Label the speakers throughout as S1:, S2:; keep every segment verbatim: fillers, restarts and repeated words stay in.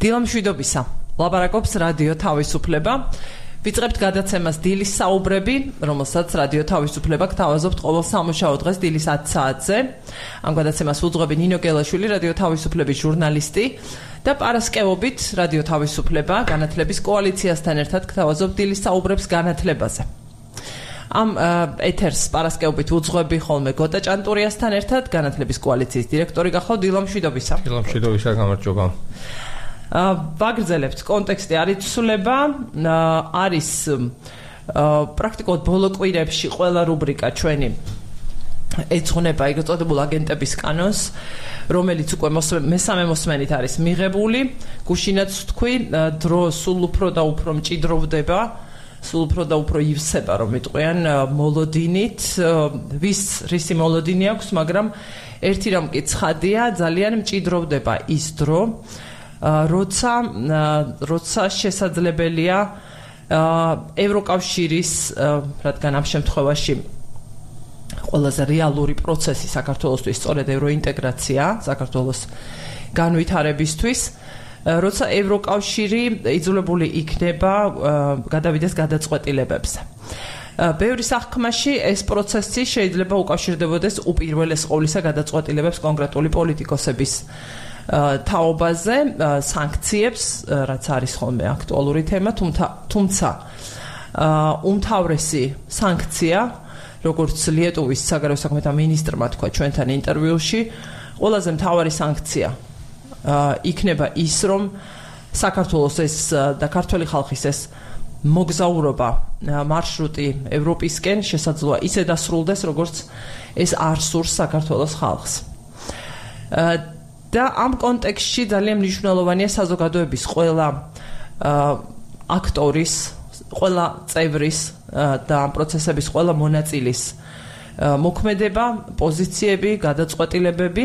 S1: დილამშვიდობისა. ლაპარაკობს რადიო თავისუფლება. ვიწყებთ გადაცემას დილის საუბრები, რომელსაც რადიო თავისუფლება გთავაზობთ ყოველ სამუშაო დღეს დილის ათი საათზე. ამ გადაცემას უძღვები ნინო გელაშვილი, რადიო თავისუფლების ჟურნალისტი და პარასკევობით რადიო თავისუფლება განათლების კოალიციასთან ერთად გთავაზობთ დილის საუბრებს განათლებაზე. ამ ეთერს პარასკევობით უძღვები ხოლმე გოტა ჭანტურიასთან ერთად, განათლების კოალიციის დირექტორი გახავთ. დილამშვიდობისა.
S2: დილამშვიდობისა, გამარჯობა.
S1: ვაგრძელებთ კონტექსტი არიცვლება, არის პრაქტიკულად ბოლო კვირებში ყველა რუბრიკა ჩვენი ეძღვნება ეგრეთ წოდებულ აგენტების კანონს, რომელიც უკვე მესამე მოსმენით არის მიღებული. გუშინაც ვთქვი, დრო სულ უფრო და უფრო მჭიდროვდება, სულ უფრო და უფრო ივსება, რომ იტყვიან მოლოდინით, ვის რისი მოლოდინი აქვს, მაგრამ ერთი რამ კი ცხადია, ძალიან მჭიდროვდება ის დრო, როცა როცა შესაძლებელია ევროკავშირის, რადგან ამ შემთხვევაში ყველაზე რეალური პროცესი საქართველოსთვის სწორედ ევროინტეგრაცია, საქართველოს განვითარებისთვის, როცა ევროკავშირი იძულებული იქნება გადავიდეს გადაწყვეტილებებზე. ბევრი საქმეში ეს პროცესი შეიძლება უკავშირდებოდეს უპირველეს ყოვლისა გადაწყვეტილებებს კონკრეტული პოლიტიკოსების თაობაზე, სანქციებს, რაც არის ხოლმე აქტუალური თემა, თუმცა უმთავრესი სანქცია, როგორც ლიეტუვის საგარეო საქმეთა მინისტრმა თქვა ჩვენთან ინტერვიუში, ყველაზე მთავარი სანქცია იქნება ის, რომ საქართველოს ეს და ქართველი ხალხის ეს მოგზაურობა მარშრუტი ევროპისკენ შესაძლოა ისე დასრულდეს, როგორც ეს არ სურს საქართველოს ხალხს. და ამ კონტექსტში ძალიან მნიშვნელოვანია საზოგადოების ყველა აქტორის, ყველა წევრის და ამ პროცესების ყველა მონაწილის მოქმედება, პოზიციები, გადაწყვეტილებები.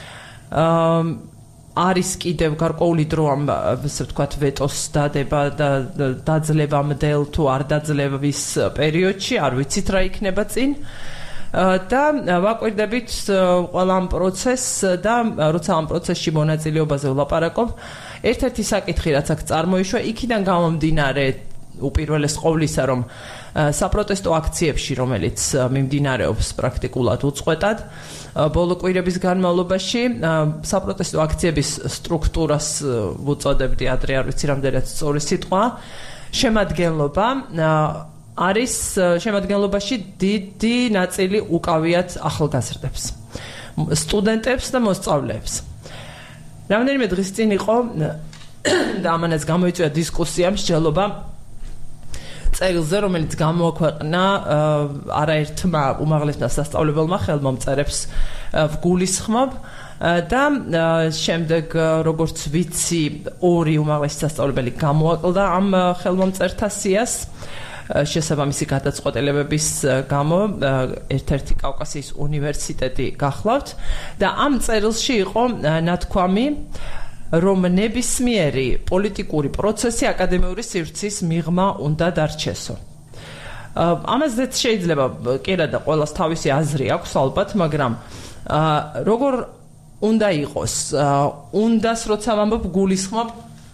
S1: არის კიდევ გარკვეული დრო ამ, ასე ვთქვათ, ვეტოს დადება და დაძლევამდელ თუ არ დაძლევის პერიოდში, არ ვიცით რა იქნება წინ. და ვაკვირდებით ყველა ამ პროცესს და როცა ამ პროცესში მონაწილეობაზე ვლაპარაკობ, ერთ-ერთი საკითხი, რაც აქ წარმოიშვა, იქიდან გამომდინარე უპირველეს ყოვლისა, რომ საპროტესტო აქციებში, რომელიც მიმდინარეობს პრაქტიკულად უწყვეტად, ბოლო კვირების განმავლობაში საპროტესტო აქციების სტრუქტურას ვუწოდებდი, ადრე არ ვიცი რამდენად სწორი სიტყვა, შემადგენლობა არის შემადგენლობაში დიდი ნაწილი უკავიათ ახალგაზრდებს, სტუდენტებს და მოსწავლეებს. რამდენიმე დღის წინ იყო და ამანაც გამოიწვია დისკუსია, მსჯელობა წერილზე, რომელიც გამოაქვეყნა არაერთმა უმაღლესმა სასწავლებელმა ხელმომწერებს ვგულისხმობ და შემდეგ, როგორც ვიცი, ორი უმაღლესი სასწავლებელი გამოაკლდა ამ ხელმომწერთა სიას შესაბამისი გადაწყვეტილებების გამო, ერთ-ერთი კავკასიის უნივერსიტეტი გახლავთ და ამ წერილში იყო ნათქვამი, რომ ნებისმიერი პოლიტიკური პროცესი აკადემიური სივრცის მიღმა უნდა დარჩესო. ამაზეც შეიძლება კერა და ყველას თავისი აზრი აქვს ალბათ, მაგრამ როგორ უნდა იყოს, უნდას როცა ვამბობ, გულისხმობ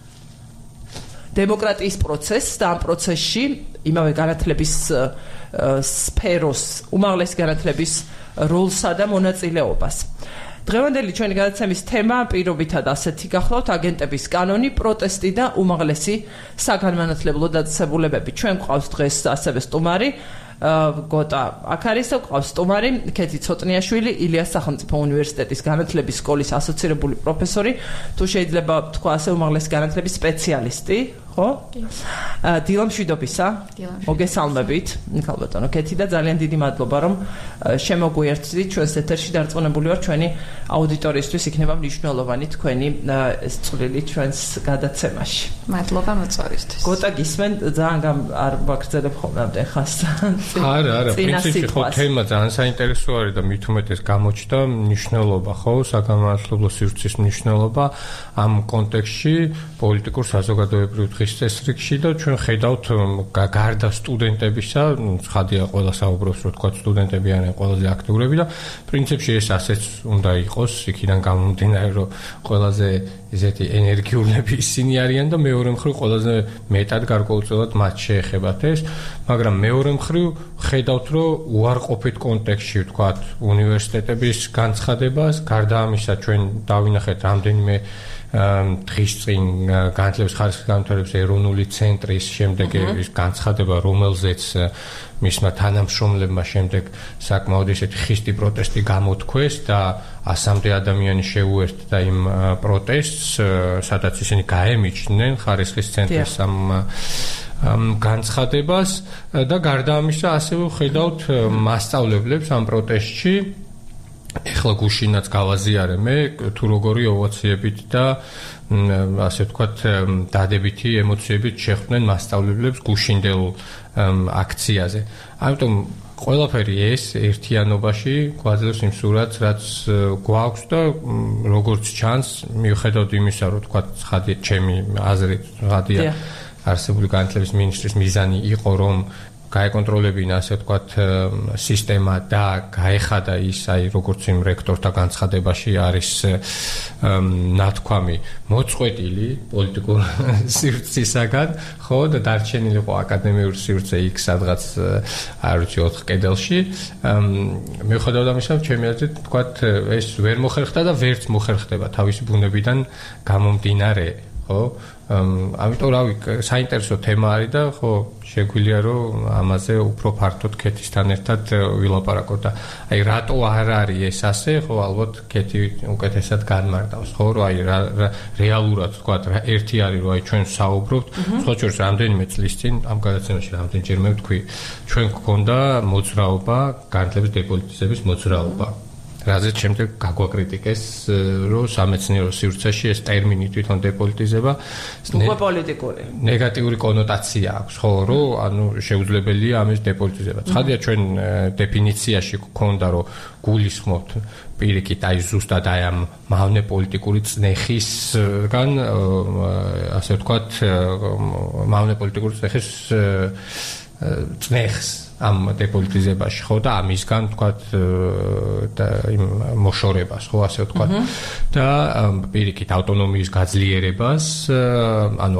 S1: დემოკრატიის პროცესს და ამ პროცესში იმავე განათლების სფეროს, უმაღლესი განათლების როლსა და მონაწილეობას. დღევანდელი ჩვენი გადაცემის თემა პირობითად ასეთი გახლავთ, აგენტების კანონი, პროტესტი და უმაღლესი საგანმანათლებლო დაწესებულებები. ჩვენ გვყავს დღეს ასევე სტუმარი გოტა აქ არის და გვყავს სტუმარი ქეთი ცოტნიაშვილი, ილიას სახელმწიფო უნივერსიტეტის განათლების სკოლის ასოცირებული პროფესორი, თუ შეიძლება თქვა ასე უმაღლესი განათლების სპეციალისტი, ხო? დილამშვიდობისა. მოგესალმებით, ქალბატონო ქეთი და ძალიან დიდი მადლობა, რომ შემოგვიერთდით ჩვენს ეთერში. დარწმუნებული ვარ, ჩვენი აუდიტორიისთვის იქნება მნიშვნელოვანი თქვენი წვლილი ჩვენს გადაცემაში.
S3: მადლობა მოწვევისთვის.
S1: გოტა გისმენ, ძალიან არ ვაგრძელებ ხოლმე ამდენ ხანს.
S2: არა, არა, პრინციპში ხო თემა ძალიან საინტერესო არის და მით უმეტეს გამოჩნდა მნიშვნელობა, ხო, საგანმანათლებლო სივრცის მნიშვნელობა ამ კონტექსტში პოლიტიკურ საზოგადოებრივ დღის წესრიგში და ჩვენ ხედავთ გარდა სტუდენტებისა, ხადია ყველა საუბრობს, რომ თქვა სტუდენტები არიან ყველაზე აქტიურები და პრინციპში ეს ასეც უნდა იყოს, იქიდან გამომდინარე, რომ ყველაზე ესეთი ენერგიულები ისინი არიან და მეორე მხრივ ყველაზე მეტად გარკვეულწილად მათ შეეხებათ ეს, მაგრამ მეორე მხრივ ხედავთ, რომ უარყოფით კონტექსტში თქვა უნივერსიტეტების განცხადებას, გარდა ამისა ჩვენ დავინახეთ რამდენიმე დღის წინ განათლების ხარისხის განვითარების ეროვნული ცენტრის შემდეგ ის განცხადება, რომელზეც მისმა თანამშრომლებმა შემდეგ საკმაოდ ისეთი ხისტი პროტესტი გამოთქვეს და ასამდე ადამიანი შეუერთდა იმ პროტესტს, სადაც ისინი გაემიჯდნენ ხარისხის ცენტრის ამ განცხადებას და გარდა ამისა ასევე ხედავთ მასწავლებლებს ამ პროტესტში. ეხლა გუშინაც გავაზიარე მე თუ როგორი ოვაციებით და ასე ვთქვათ დადებითი ემოციებით შეხვდნენ მასწავლებლებს გუშინდელ აქციაზე. ამიტომ ყველაფერი ეს ერთიანობაში გვაძლევს იმ სურათს, რაც გვაქვს და როგორც ჩანს, მიუხედავად იმისა, რომ ვთქვათ, ხადია ჩემი აზრით, ხადია არსებული განათლების მინისტრის მიზანი იყო, რომ გაეკონტროლებინა ასე ვთქვათ სისტემა და გაეხადა ის, აი როგორც იმ რექტორთა განცხადებაში არის ნათქვამი მოწყვეტილი პოლიტიკურ სივრცისაგან, ხო და დარჩენილი იყო აკადემიური სივრცე იქ სადღაც არ ვიცი ოთხ კედელში. მიუხედავად ამისა, ჩემი აზრით ვთქვათ ეს ვერ მოხერხდა და ვერც მოხერხდება თავისი ბუნებიდან გამომდინარე, ხო? ამიტომ რავი, საინტერესო თემა არის და ხო შეგვიძლია რომ ამაზე უფრო ფართოდ ქეთისთან ერთად ვილაპარაკოთ და აი რატო არ არის ეს ასე, ხო ალბათ ქეთი უკეთესად განმარტავს, ხო რომ აი რეალურად თქვა ერთი არის რომ აი ჩვენ საუბრობთ, სხვა შორის რამდენიმე წლის წინ ამ გადაცემაში რამდენჯერმე ვთქვი, ჩვენ გქონდა მოძრაობა, განათლების დეპოლიტიზების მოძრაობა. რაზეც შემდეგ გაგვაკრიტიკეს, რომ სამეცნიერო სივრცეში ეს ტერმინი თვითონ დეპოლიტიზება
S1: უკვე პოლიტიკური
S2: ნეგატიური კონოტაცია აქვს, ხო, რომ ანუ შეუძლებელია ამის დეპოლიტიზება. ცხადია ჩვენ დეფინიციაში გქონდა, რომ გულისხმობთ პირიქით აი ზუსტად აი ამ მავნე პოლიტიკური წნეხისგან, ასე ვთქვათ, მავნე პოლიტიკური წნეხის წნეხს ამ დეპოლიტიზებაში, ხო და ამისგან ვთქვათ და იმ მოშორებას, ხო ასე ვთქვათ და პირიქით ავტონომიის გაძლიერებას, ანუ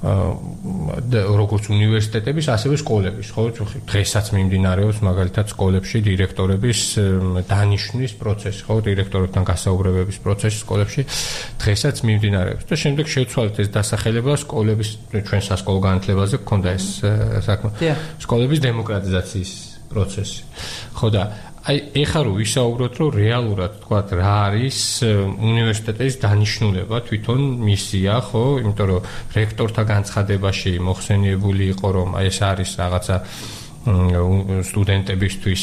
S2: როგორც უნივერსიტეტების, ასევე სკოლების, ხო, დღესაც მიმდინარეობს მაგალითად სკოლებში დირექტორების დანიშვნის პროცესი, ხო, დირექტორებთან გასაუბრებების პროცესი სკოლებში დღესაც მიმდინარეობს და შემდეგ შევცვალეთ ეს დასახელება სკოლების ჩვენ სასკოლო განათლებაზე გქონდა ეს საქმე. სკოლების დემოკრატიზაციის პროცესი. ხო და აი ეხლა რომ ვისაუბროთ, რომ რეალურად თქვა რა არის უნივერსიტეტის დანიშნულება, თვითონ მისია, ხო, იმიტომ რომ რექტორთა განცხადებაში მოხსენიებული იყო, რომ აი ეს არის რაღაცა სტუდენტებისთვის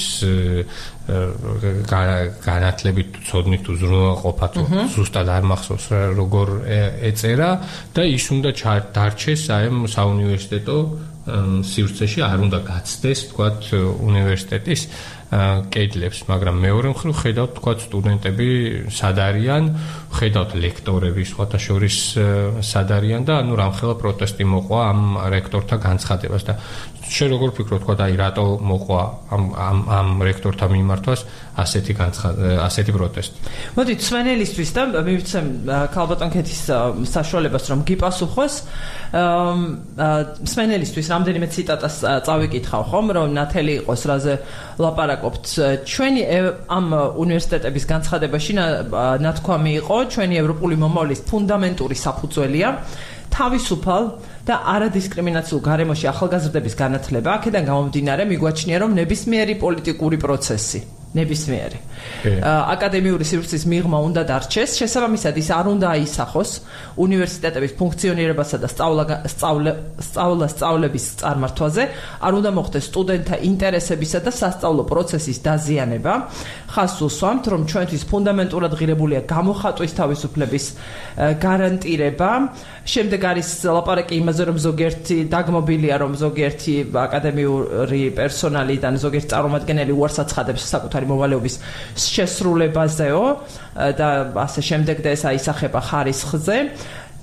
S2: განათლებით ცოდნით უზრუნველყოფა, ზუსტად არ მახსოვს როგორ ეწერა და ის უნდა დარჩეს აი საუნივერსიტეტო სივრცეში, არ უნდა გაცდეს თქვათ უნივერსიტეტის კედლებს, მაგრამ მეორე მხრივ ხედავთ თქვათ სტუდენტები სად არიან, ხედავთ ლექტორები სხვათა შორის სად არიან და ანუ რამხელა პროტესტი მოყვა ამ რექტორთა განცხადებას და შენ როგორ ფიქრობ, თქვათ აი რატო მოყვა ამ ამ ამ რექტორთა მიმართვას ასეთი ასეთი პროტესტი?
S1: მოდით სვენელისთვის და მივცემ ქალბატონ ქეთის საშუალებას რომ გიპასუხოს. სვენელისთვის რამდენიმე ციტატას წავიკითხავ ხომ, რომ ნათელი იყოს რაზე ლაპარაკობთ. ჩვენი ამ უნივერსიტეტების განცხადებაში ნათქვამი იყო, ჩვენი ევროპული მომავლის ფუნდამენტური საფუძველია თავისუფალ და არადისკრიმინაციულ გარემოში ახალგაზრდების განათლება. აქედან გამომდინარე მიგვაჩნია, რომ ნებისმიერი პოლიტიკური პროცესი ნებისმიერი აკადემიური სივრცის მიღმა უნდა დარჩეს, შესაბამისად ის არ უნდა აისახოს უნივერსიტეტების ფუნქციონირებასა და სწავლა-სწავლების წარმართვაზე, არ უნდა მოხდეს სტუდენტთა ინტერესებისა და სასწავლო პროცესის დაზიანება. ხაზს უსვამთ, რომ ჩვენთვის ფუნდამენტურად ღირებულია გამოხატვის თავისუფლების გარანტირება. შემდეგ არის ლაპარაკი იმაზე, რომ ზოგიერთი დაგმობილია, რომ ზოგიერთი აკადემიური პერსონალიდან ზოგიერთი წარმომადგენელი უარს აცხადებს საკუთარი მოვალეობის შესრულებაზეო და ასე შემდეგ და ეს აისახება ხარისხზე.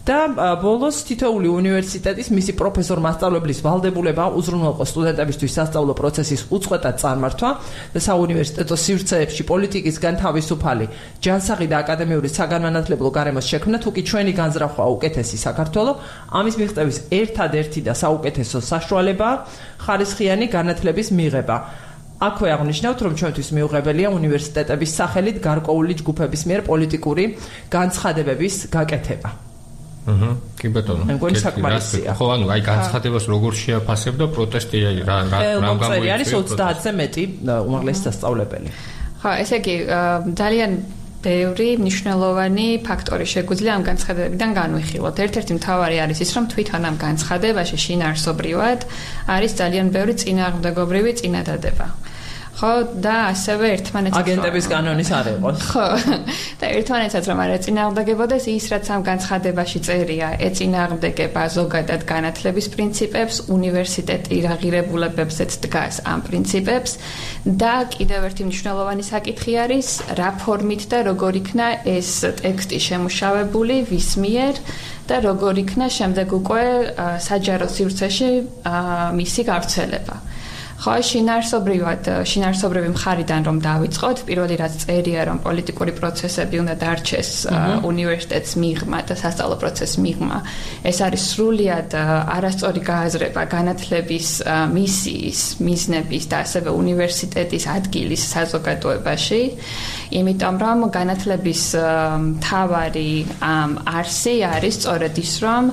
S1: და ბოლოს თითოეული უნივერსიტეტის მისი პროფესორ-მასწავლებლის ვალდებულება უზრუნველყოს სტუდენტებისთვის სასწავლო პროცესის უწყვეტად წარმართვა და საუნივერსიტეტო სივრცეებში პოლიტიკისგან თავისუფალი ჯანსაღი და აკადემიური საგანმანათლებლო გარემოს შექმნა, თუ კი ჩვენი განზრახვა უკეთესი საქართველო, ამის მიღწევის ერთადერთი და საუკეთესო საშუალებაა ხარისხიანი განათლების მიღება. აქვე აღნიშნავთ, რომ ჩვენთვის მიუღებელია უნივერსიტეტების სახელით გარკვეული ჯგუფების მიერ პოლიტიკური განცხადებების გაკეთება.
S2: აჰა, კი ბატონო.
S1: მეგონი საკმარისია.
S2: ხო, ანუ აი განცხადებას როგორ შეაფასებ და პროტესტი აი რა რა რა
S1: გამოიწვია? არის ოცდაათზე მეტი უმაღლესი სასწავლებელი.
S3: ხო, ესე იგი ძალიან ბევრი მნიშვნელოვანი ფაქტორი შეგვიძლია ამ განცხადებებიდან განვიხილოთ. ერთ-ერთი მთავარი არის ის, რომ თვითონ ამ განცხადებაში შინაარსობრივად არის ძალიან ბევრი წინააღმდეგობრივი წინადადება. ხო, და ასევე ერთმანეთს
S1: აგენტების კანონის არ იყოს.
S3: ხო, და ერთმანეთსაც რომ არ ეწინააღმდეგებოდეს ის, რაც ამ განცხადებაში წერია, ეწინააღმდეგება ზოგადად განათლების პრინციპებს, უნივერსიტეტი რა ღირებულებებზეც დგას ამ პრინციპებს და კიდევ ერთი მნიშვნელოვანი საკითხი არის, რა ფორმით და როგორ იქნა ეს ტექსტი შემუშავებული, ვის მიერ და როგორ იქნა შემდეგ უკვე საჯარო სივრცეში მისი გავრცელება. ხო, შინაარსობრივად, შინაარსობრივი მხარიდან რომ დავიწყოთ, პირველი რაც წერია, რომ პოლიტიკური პროცესები უნდა დარჩეს უნივერსიტეტს მიღმა და სასწავლო პროცესს მიღმა. ეს არის სრულიად არასწორი გააზრება განათლების მისიის, მიზნების და ასევე უნივერსიტეტის ადგილის საზოგადოებაში, იმიტომ რომ განათლების მთავარი არსი არის სწორედ ის, რომ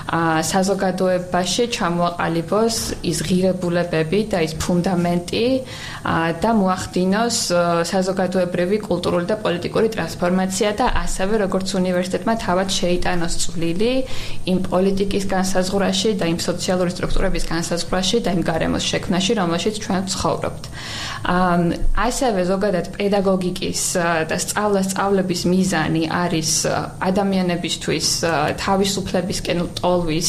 S3: საზოგადოებაში ჩამოაყალიბოს ის ღირებულებები და ის ფუნდამენტი და მოახდინოს საზოგადოებრივი კულტურული და პოლიტიკური ტრანსფორმაცია და ასევე როგორც უნივერსიტეტმა თავად შეიტანოს წვლილი იმ პოლიტიკის განსაზღვრაში და იმ სოციალური სტრუქტურების განსაზღვრაში და იმ გარემოს შექმნაში, რომელშიც ჩვენ ვცხოვრობთ. ასევე ზოგადად პედაგოგიკის და სწავლა-სწავლების მიზანი არის ადამიანებისთვის თავისუფლებისკენ ტოლვის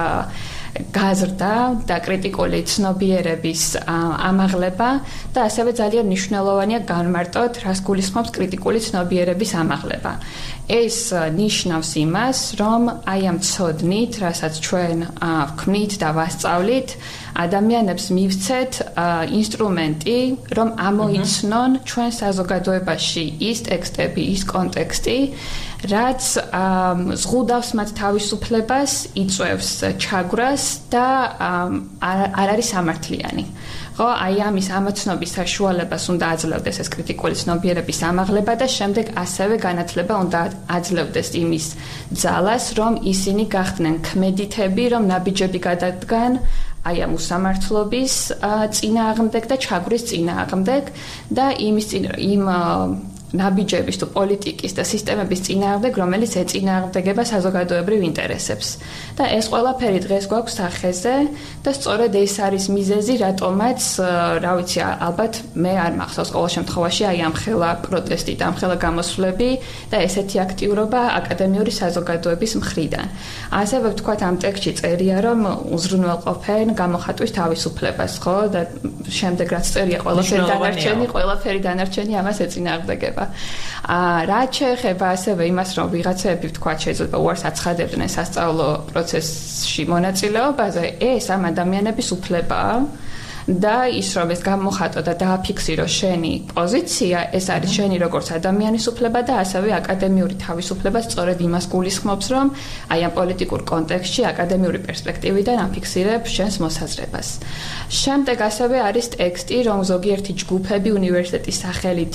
S3: გაზრდა და კრიტიკული ცნობიერების ამაღლება და ასევე ძალიან მნიშვნელოვანია განმარტოთ, რას გულისხმობს კრიტიკული ცნობიერების ამაღლება. ეს ნიშნავს იმას, რომ აი ამ ცოდნით, რასაც ჩვენ ვქმნით და ვასწავლით, ადამიანებს მივცეთ ინსტრუმენტი, რომ ამოიცნონ ჩვენ საზოგადოებაში ის ტექსტები, ის კონტექსტი, რაც ზღუდავს მათ თავისუფლებას, იწვევს ჩაგვრას და არ არის სამართლიანი. ხო, აი ამის ამოცნობის საშუალებას უნდა აძლევდეს ეს კრიტიკული ცნობიერების ამაღლება და შემდეგ ასევე განათლება უნდა აძლევდეს იმის ძალას, რომ ისინი გახდნენ ქმედითები, რომ ნაბიჯები გადადგან აი ამ უსამართლობის წინააღმდეგ და ჩაგვრის წინააღმდეგ და იმის იმ ნაბიჯების თუ პოლიტიკის და სისტემების წინააღმდეგ, რომელიც ეწინააღმდეგება საზოგადოებრივ ინტერესებს. და ეს ყველაფერი დღეს გვაქვს სახეზე და სწორედ ეს არის მიზეზი, რატომაც, რა ვიცი, ალბათ მე არ მახსოვს ყოველ შემთხვევაში აი ამ ხელა პროტესტი და ამ ხელა გამოსვლები და ესეთი აქტიურობა აკადემიური საზოგადოების მხრიდან. ასევე ვთქვათ, ამ ტექსტში წერია, რომ უზრუნველყოფენ გამოხატვის თავისუფლებას, ხო? და შემდეგ რაც წერია ყველაფერი დანარჩენი, ყველაფერი დანარჩენი ამას ეწინააღმდეგება. რაც შეეხება ასევე იმას, რომ ვიღაცები ვთქვათ შეიძლება უარს აცხადებდნენ სასწავლო პროცესში მონაწილეობაზე, ეს ამ ადამიანების უფლებაა და ის რომ ეს გამოხატო და დააფიქსირო შენი პოზიცია, ეს არის შენი როგორც ადამიანის უფლება და ასევე აკადემიური თავისუფლება სწორედ იმას გულისხმობს, რომ აი ამ პოლიტიკურ კონტექსტში აკადემიური პერსპექტივიდან აფიქსირებ შენს მოსაზრებას. შემდეგ ასევე არის ტექსტი, რომ ზოგიერთი ჯგუფები უნივერსიტეტის სახელით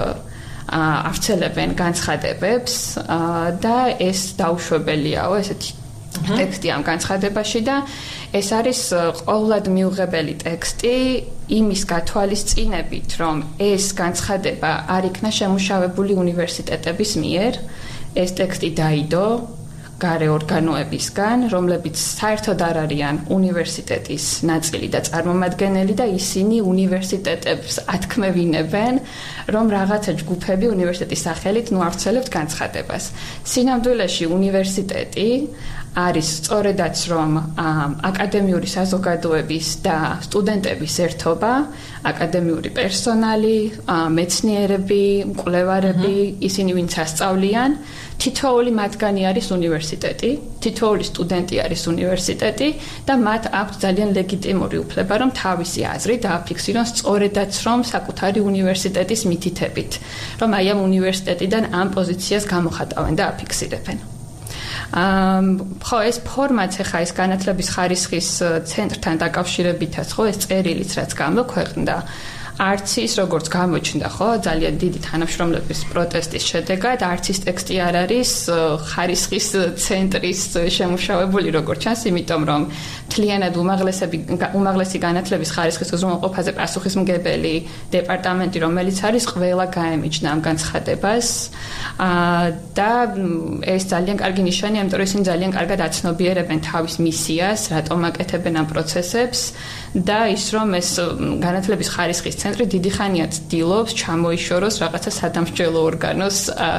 S3: ავრცელებენ განცხადებებს და ეს დაუშვებელიაო, ესეთი ტექსტი ამ განცხადებაში და ეს არის ყოვლად მიუღებელი ტექსტი იმის გათვალისწინებით, რომ ეს განცხადება არ იქნა შემუშავებული უნივერსიტეტების მიერ, ეს ტექსტი დაიდო გარე ორგანოებისგან, რომლებიც საერთოდ არ არიან უნივერსიტეტის ნაწილი და წარმომადგენელი და ისინი უნივერსიტეტებს ათქმევინებენ, რომ რაღაცა ჯგუფები უნივერსიტეტის სახელით ნუავრცელებთ განცხადებას. სინამდვილეში უნივერსიტეტი არის სწორედაც რომ აკადემიური საზოგადოების და სტუდენტების ერთობა, აკადემიური პერსონალი, მეცნიერები, მკვლევარები, ისინი ვინც ასწავლიან თითოეული მათგანი არის უნივერსიტეტი, თითოეული სტუდენტი არის უნივერსიტეტი და მათ აქვს ძალიან ლეგიტიმური უფლება, რომ თავისი აზრი დააფიქსირონ სწორედაც რომ საკუთარი უნივერსიტეტის მითითებით, რომ აი ამ უნივერსიტეტიდან ამ პოზიციას გამოხატავენ და აფიქსირებენ. ამ ხო ეს ფორმაც ახლა ეს განათლების ხარისხის ცენტრთან დაკავშირებითაც ხო ეს წერილიც რაც გამოქვეყნდა არც ის როგორც გამოჩნდა ხო ძალიან დიდი თანამშრომლების პროტესტის შედეგად არც ის ტექსტი არ არის ხარისხის ცენტრის შემუშავებული როგორც ჩანს იმიტომ რომ მთლიანად უმაღლესები უმაღლესი განათლების ხარისხის უზრუნველყოფაზე პასუხისმგებელი დეპარტამენტი რომელიც არის ყველა გაემიჯნა ამ განცხადებას და ეს ძალიან კარგი ნიშანია იმიტომ რომ ისინი ძალიან კარგად აცნობიერებენ თავის მისიას რატომ აკეთებენ ამ პროცესებს და ის რომ ეს განათლების ხარისხის ცენტრი დიდი ხანია ცდილობს ჩამოიშოროს რაღაცა სადამსჯელო ორგანოს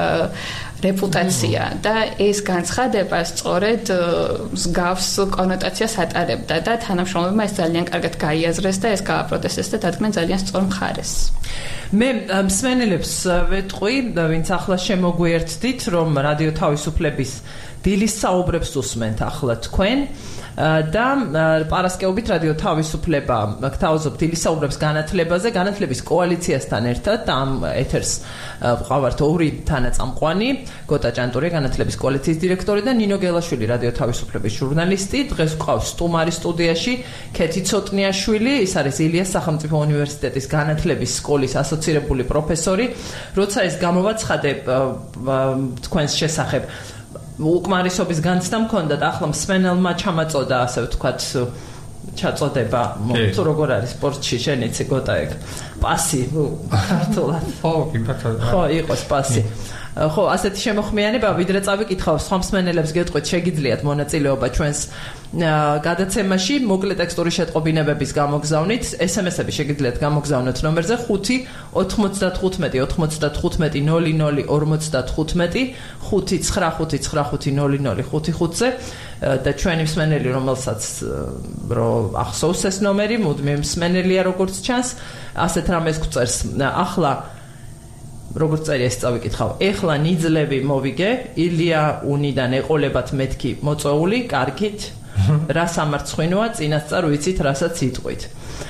S3: რეპუტაცია და ეს განცხადება სწორედ მსგავს კონოტაციას ატარებდა და თანამშრომლებმა ეს ძალიან კარგად გაიაზრეს და ეს გააპროტესტეს და დადგნენ ძალიან სწორ მხარეს.
S1: მე მსმენელებს ვეტყვი, ვინც ახლა შემოგვიერთდით, რომ რადიო თავისუფლების დილის საუბრებს უსმენთ ახლა თქვენ და პარასკევობით რადიო თავისუფლება გთავაზობთ დილის საუბრებს განათლებაზე, განათლების კოალიციასთან ერთად და ამ ეთერს ვყავართ ორი თანაწამყვანი, გოტა ჭანტურია განათლების კოალიციის დირექტორი და ნინო გელაშვილი რადიო თავისუფლების ჟურნალისტი. დღეს ვყავს სტუმარი სტუდიაში ქეთი ცოტნიაშვილი, ის არის ილიას სახელმწიფო უნივერსიტეტის განათლების სკოლის ასოცირებული პროფესორი. როცა ეს გამოვაცხადე თქვენს შესახებ უკმარისობის განცდა მქონდა და ახლა მსმენელმა ჩამაწოდა ასე ვთქვათ ჩაწოდება თუ როგორ არის სპორტში შენ იცი გოტა ეგ პასი ქართულად
S2: ხო იმათად
S1: ხო იყოს პასი ხო ასეთი შემოხმიანება ვიდრე წავიკითხავ სხვა მსმენელებს გეტყვით შეგიძლიათ მონაწილეობა ჩვენს გადაცემაში მოკლე ტექსტური შეტყობინებების გამოგზავნით ესემესები შეგიძლიათ გამოგზავნოთ ნომერზე ხუთი ოთხმოცდათხუთმეტი ოთხმოცდათხუთმეტი ნოლი ნოლი ორმოცდათხუთმეტი ხუთი ცხრა ხუთი ცხრა ხუთი ნოლი ნოლი ხუთი ხუთზე და ჩვენი მსმენელი რომელსაც რო ახსოვს ეს ნომერი მუდმივ მსმენელია როგორც ჩანს ასეთ რამეს გვწერს ახლა როგორც წერია ეს წავიკითხავ. ეხლა ნიძლები მოვიგე, ილია უნიდან ეყოლებათ მეთქი მოწეული, კარგით. რა სამარცხვინოა, წინასწარ ვიცით, რასაც იტყვით.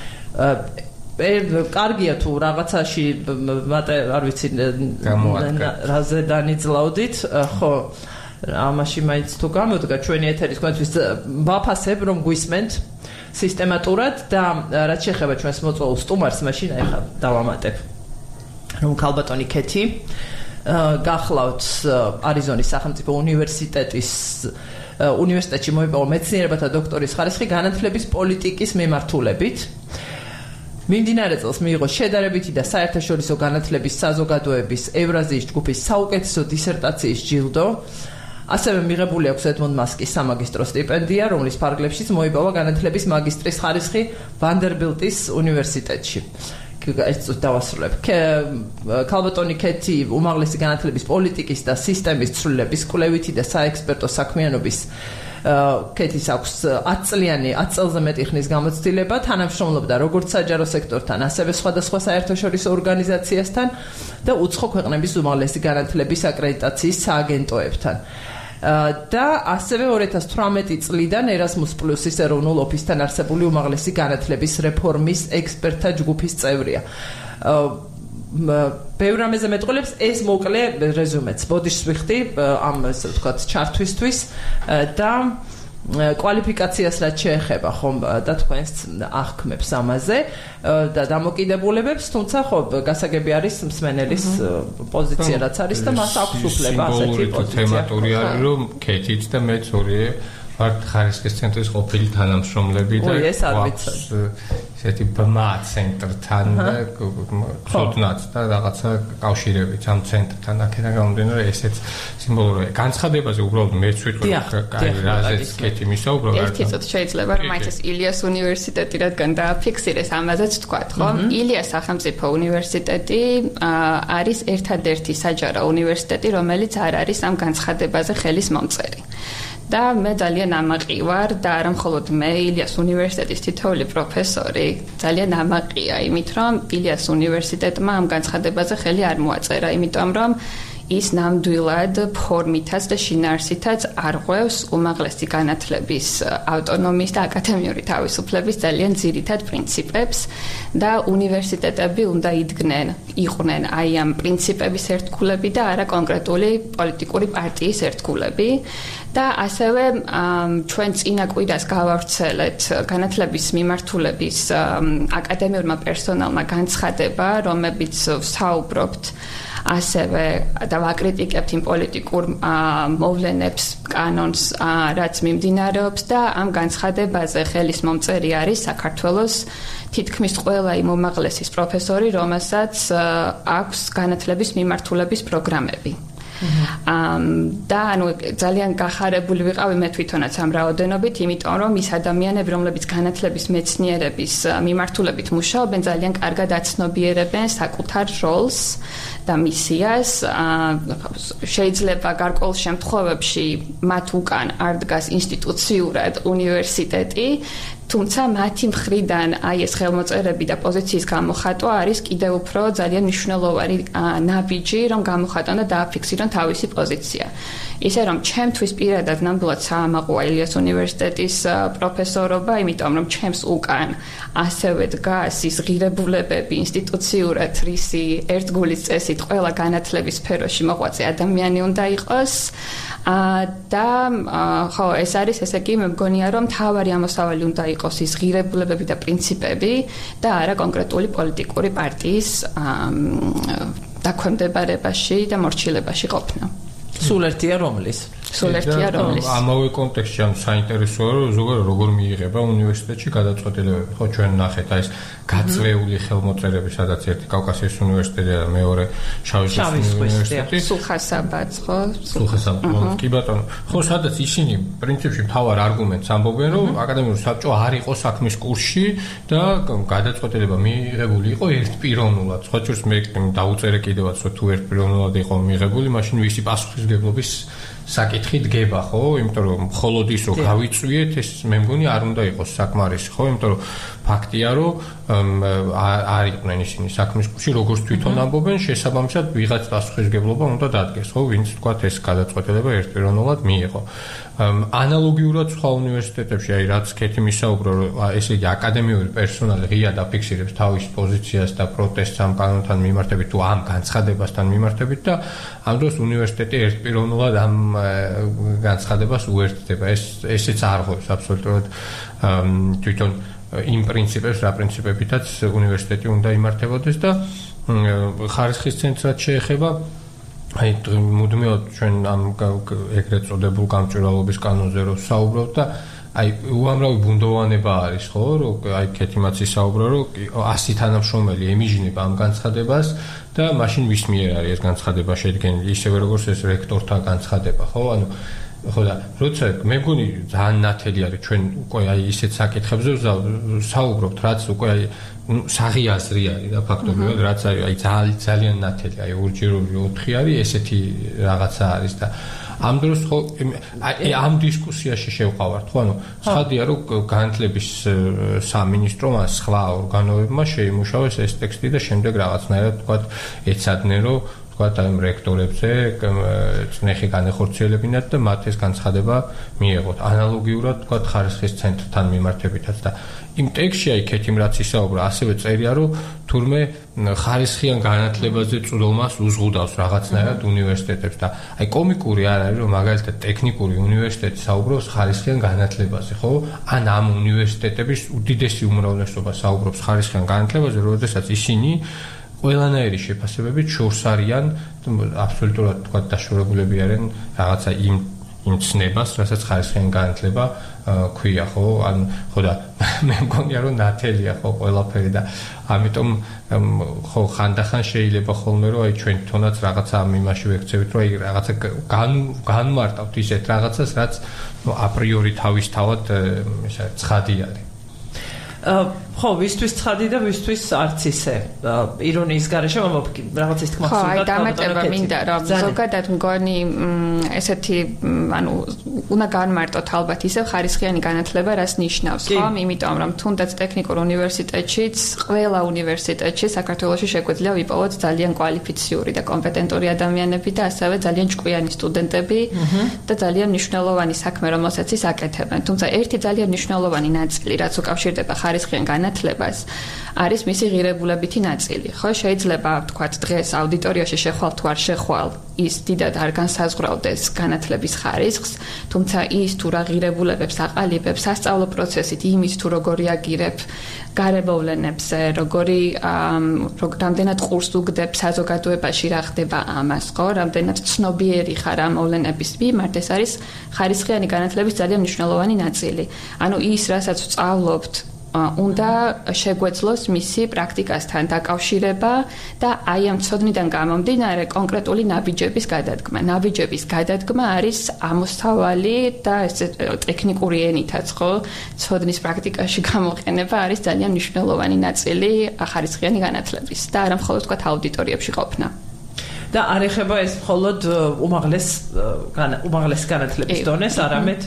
S1: კარგია თუ რაღაცაში მათე არ ვიცი რაზე დანიძლავდით, ხო. ამაში მაინც თუ გამოდგა ჩვენი ეთერის თქვენთვის ვაფასებ რომ გვისმენთ სისტემატურად და რაც შეეხება ჩვენს მოწვეულ სტუმარს, მაშინ ახლა დავამატებ. რომ ქალბატონი ქეთი გახლავთ არიზონის სახელმწიფო უნივერსიტეტის უნივერსიტეტში მოიპოვა მეცნიერებათა დოქტორის ხარისხი განათლების პოლიტიკის მიმართულებით. მიმდინარე წელს მიიღო შედარებითი და საერთაშორისო განათლების საზოგადოების ევრაზიის ჯგუფის საუკეთესო დისერტაციის ჯილდო. ასევე მიღებული აქვს ედმონდ მასკის სამაგისტრო სტიპენდია, რომლის ფარგლებშიც მოიპოვა განათლების მაგისტრის ხარისხი ვანდერბილტის უნივერსიტეტში. ეს დავასრულებ. ქალბატონი ქეთი უმაღლესი განათლების პოლიტიკის და სისტემის ცვლილების კვლევითი და საექსპერტო საქმიანობის ქეთის აქვს ათი წლიანი ათი წელზე მეტი ხნის გამოცდილება, თანამშრომლობდა როგორც საჯარო სექტორთან, ასევე სხვადასხვა საერთაშორისო ორგანიზაციასთან და უცხო ქვეყნების უმაღლესი განათლების აკრედიტაციის სააგენტოებთან. და ასევე ორი ათას თვრამეტი წლიდან Erasmus Plus-ის ეროვნულ ოფისთან არსებული უმაღლესი განათლების რეფორმის ექსპერტთა ჯგუფის წევრია. ბევრ რამეზე მეტყოლებს ეს მოკლე რეზუმეც. ბოდიშს ვიხდი ამ ასე ვთქვათ ჩართვისთვის და კვალიფიკაციას რაც შეეხება ხომ და თქვენს აღქმებს ამაზე და დამოკიდებულებებს, თუმცა ხო გასაგები არის მსმენელის პოზიცია რაც არის და მას აქვს უფლება ასეთი პოზიცია.
S2: თემატური არის რომ ქეთიც და მეც ორი ვართ ხარისხის ცენტრის ყოფილი თანამშრომლები და ესეთი ბმა ცენტრთან და ცოდნაც და რაღაცა კავშირებით ამ ცენტრთან აქედან გამომდინარე ესეც სიმბოლურია. განცხადებაზე უბრალოდ მეც ვიტყვი რაზეც კეთი მისაუბრა.
S3: ერთი წუთი შეიძლება რომ მაინც ეს ილიას უნივერსიტეტი რადგან დააფიქსირეს ამაზეც ვთქვათ, ხო? ილიას სახელმწიფო უნივერსიტეტი არის ერთადერთი საჯარო უნივერსიტეტი, რომელიც არ არის ამ განცხადებაზე ხელის მომწერი. და მე ძალიან ამაყი ვარ და არა მხოლოდ მე, ილიას უნივერსიტეტის თითოეული პროფესორი ძალიან ამაყია იმით, რომ ილიას უნივერსიტეტმა ამ განცხადებაზე ხელი არ მოაწერა, იმიტომ რომ ის ნამდვილად ფორმითაც და შინაარსითაც არღვევს უმაღლესი განათლების ავტონომიის და აკადემიური თავისუფლების ძალიან ძირითად პრინციპებს და უნივერსიტეტები უნდა იდგნენ, იყვნენ აი ამ პრინციპების ერთგულები და არა კონკრეტული პოლიტიკური პარტიის ერთგულები. და ასევე ჩვენ წინა კვირას გავავრცელეთ განათლების მიმართულების აკადემიურმა პერსონალმა განცხადება, რომლებიც საუბრობთ ასევე და ვაკრიტიკებთ იმ პოლიტიკურ მოვლენებს, კანონს, რაც მიმდინარეობს და ამ განცხადებაზე ხელის მომწერი არის საქართველოს თითქმის ყველა იმ უმაღლესის პროფესორი, რომელსაც აქვს განათლების მიმართულების პროგრამები. და ანუ ძალიან გახარებული ვიყავი მე თვითონაც ამ რაოდენობით, იმიტომ რომ ის ადამიანები, რომლებიც განათლების მეცნიერების მიმართულებით მუშაობენ, ძალიან კარგად აცნობიერებენ საკუთარ როლს და მისიას. შეიძლება გარკვეულ შემთხვევებში მათ უკან არ დგას ინსტიტუციურად უნივერსიტეტი, თუმცა მათი მხრიდან აი ეს ხელმოწერები და პოზიციის გამოხატვა არის კიდევ უფრო ძალიან მნიშვნელოვანი ნაბიჯი, რომ გამოხატონ და დააფიქსირონ თავისი პოზიცია. ისე რომ ჩემთვის პირადად ნამდვილად საამაყოა ილიას უნივერსიტეტის პროფესორობა, იმიტომ რომ ჩემს უკან ასევე დგას ის ღირებულებები ინსტიტუციურად, რისი ერთგულის წესით ყველა განათლების სფეროში მოღვაწე ადამიანი უნდა იყოს. და ხო, ეს არის ესე იგი მე მგონია რომ თავარი ამოსავალი უნდა იყოს ის ღირებულებები და პრინციპები და არა კონკრეტული პოლიტიკური პარტიის დაქვემდებარებაში და მორჩილებაში ყოფნა.
S1: სულ ერთია რომლის?
S3: სულ ერთია რომლის?
S2: ამავე კონტექსტში ამ საინტერესოა რომ ზოგადად როგორ მიიღება უნივერსიტეტში გადაწყვეტილებები. ხო, ჩვენ ნახეთ აი ეს გაწვეული ხელმოწერები, სადაც ერთი კავკასიის უნივერსიტეტი და მეორე შავი ზღვის უნივერსიტეტი.
S3: სულხასაბადს, ხო?
S2: სულხასაბადს. კი ბატონო. ხო, სადაც ისინი პრინციპში მთავარ არგუმენტს ამბობენ, რომ აკადემიური საბჭო არ იყო საქმის კურსში და გადაწყვეტილება მიიღებული იყო ერთპიროვნულად. სხვა შორის მე დაუწერე კიდევაც, რომ თუ ერთპიროვნულად იყო მიიღებული, მაშინ ვისი პასუხისმგებლობის საკითხი დგება, ხო? იმიტომ რომ მხოლოდ ის რომ გავიწვიეთ, ეს მე მგონი არ უნდა იყოს საკმარისი, ხო? იმიტომ რომ ფაქტია, რომ არ იყვნენ ისინი საქმის კურსში, როგორც თვითონ ამბობენ, შესაბამისად ვიღაც პასუხისმგებლობა უნდა დადგეს, ხო? ვინც თქვა ეს გადაწყვეტილება ერთპიროვნულად მიიღო. ანალოგიურად სხვა უნივერსიტეტებში, აი რაც კეთი მისაუბრო, რომ ესე იგი აკადემიური პერსონალი ღია დაფიქსირებს თავის პოზიციას და პროტესტს ამ კანონთან მიმართებით თუ ამ განცხადებასთან მიმართებით და ამ დროს უნივერსიტეტი ერთპიროვნულად ამ განცხადებას უერთდება. ეს ესეც არ ღვევს აბსოლუტურად თვითონ იმ პრინციპებს, რა პრინციპებითაც უნივერსიტეტი უნდა იმართებოდეს და ხარისხის ცენტრად შეეხება აი მუდმივად ჩვენ ამ ეგრეთ წოდებულ გამჭვირვალობის კანონზე რო საუბრობთ და აი უამრავი ბუნდოვანება არის, ხო, რომ აი კეთიმაცი საუბრა, რომ ასი თანამშრომელი ემიჟნება ამ განცხადებას და მაშინ ვის მიერ არის ეს განცხადება შედგენილი, ისევე როგორც ეს რექტორთა განცხადება, ხო? ანუ ხო და როცა მე მგონი ძალიან ნათელი არის ჩვენ უკვე აი ისეთ საკითხებზე საუბრობთ, რაც უკვე აი საღიაზრი არის და ფაქტობრივად რაც აი ძალიან ძალიან ნათელი, აი ორჯერული ოთხი არის, ესეთი რაღაცა არის და ამ დროს ხო აი ამ დისკუსიაში შევყავართ, ხო, ანუ ცხადია რომ განათლების სამინისტრომ ან სხვა ორგანოებმა შეიმუშავეს ეს ტექსტი და შემდეგ რაღაცნაირად თქვათ ეცადნენ რომ თქვათ აი რექტორებზე წნეხი განეხორციელებინათ და მათ ეს განცხადება მიეღოთ. ანალოგიურად თქვათ ხარისხის ცენტრთან მიმართებითაც და იმ ტექსტში აი კეთიმ რაც ისაუბრა, ასევე წერია რომ თურმე ხარისხიან განათლებაზე წვდომას უზღუდავს რაღაცნაირად უნივერსიტეტებს და აი კომიკური არ არის რომ მაგალითად ტექნიკური უნივერსიტეტი საუბრობს ხარისხიან განათლებაზე, ხო? ან ამ უნივერსიტეტების უდიდესი უმრავლესობა საუბრობს ხარისხიან განათლებაზე, როდესაც ისინი ყველანაირი შეფასებებით შორს არიან აბსოლუტურად თქვა დაშორებულები არიან რაღაცა იმ იმ ცნებას, რასაც ხარისხიანი განათლება ქვია, ხო? ან ხო და მე მგონია რომ ნათელია ხო ყველაფერი და ამიტომ ხო ხანდახან შეიძლება ხოლმე რომ აი ჩვენ თვითონაც რაღაცა ამ იმაში ვექცევით, რომ აი რაღაცა განმარტავთ ისეთ რაღაცას, რაც აპრიორი თავისთავად ესა ცხადი არის.
S1: ხო, ვისთვის ცხადი და ვისთვის არც ისე. ირონიის გარეშე რაღაცის თქმა
S3: ხო, აი დამატება მინდა რომ ზოგადად მგონი ესეთი ანუ უნდა განმარტოთ ალბათ ისევ ხარისხიანი განათლება რას ნიშნავს, ხო? იმიტომ რომ თუნდაც ტექნიკურ უნივერსიტეტშიც, ყველა უნივერსიტეტში საქართველოში შეგვიძლია ვიპოვოთ ძალიან კვალიფიციური და კომპეტენტური ადამიანები და ასევე ძალიან ჭკვიანი სტუდენტები და ძალიან მნიშვნელოვანი საქმე რომელსაც ის აკეთებენ. თუმცა ერთი ძალიან მნიშვნელოვანი ნაწილი, რაც უკავშირდება ხარისხიან განათლებას, არის მისი ღირებულებითი ნაწილი. ხო, შეიძლება ვთქვათ დღეს აუდიტორიაში შეხვალ თუ არ შეხვალ, ის დიდად არ განსაზღვრავდეს განათლების ხარისხს, თუმცა ის თუ რა ღირებულებებს აყალიბებს სასწავლო პროცესით, იმის თუ როგორი აგირებ გარემოვლენებზე, როგორი რამდენად ყურს უგდებ საზოგადოებაში რა ხდება ამას, ხო, რამდენად ცნობიერი ხარ ამ მოვლენების მიმართ, ეს არის ხარისხიანი განათლების ძალიან მნიშვნელოვანი ნაწილი. ანუ ის, რასაც ვსწავლობთ, უნდა შეგვეძლოს მისი პრაქტიკასთან დაკავშირება და აი ამ ცოდნიდან გამომდინარე კონკრეტული ნაბიჯების გადადგმა. ნაბიჯების გადადგმა არის ამოსავალი და ესე ტექნიკური ენითაც, ხო, ცოდნის პრაქტიკაში გამოყენება არის ძალიან მნიშვნელოვანი ნაწილი ხარისხიანი განათლების და არა მხოლოდ თქვა აუდიტორიებში ყოფნა.
S1: და არ ეხება ეს მხოლოდ უმაღლეს უმაღლეს განათლების დონეს, არამედ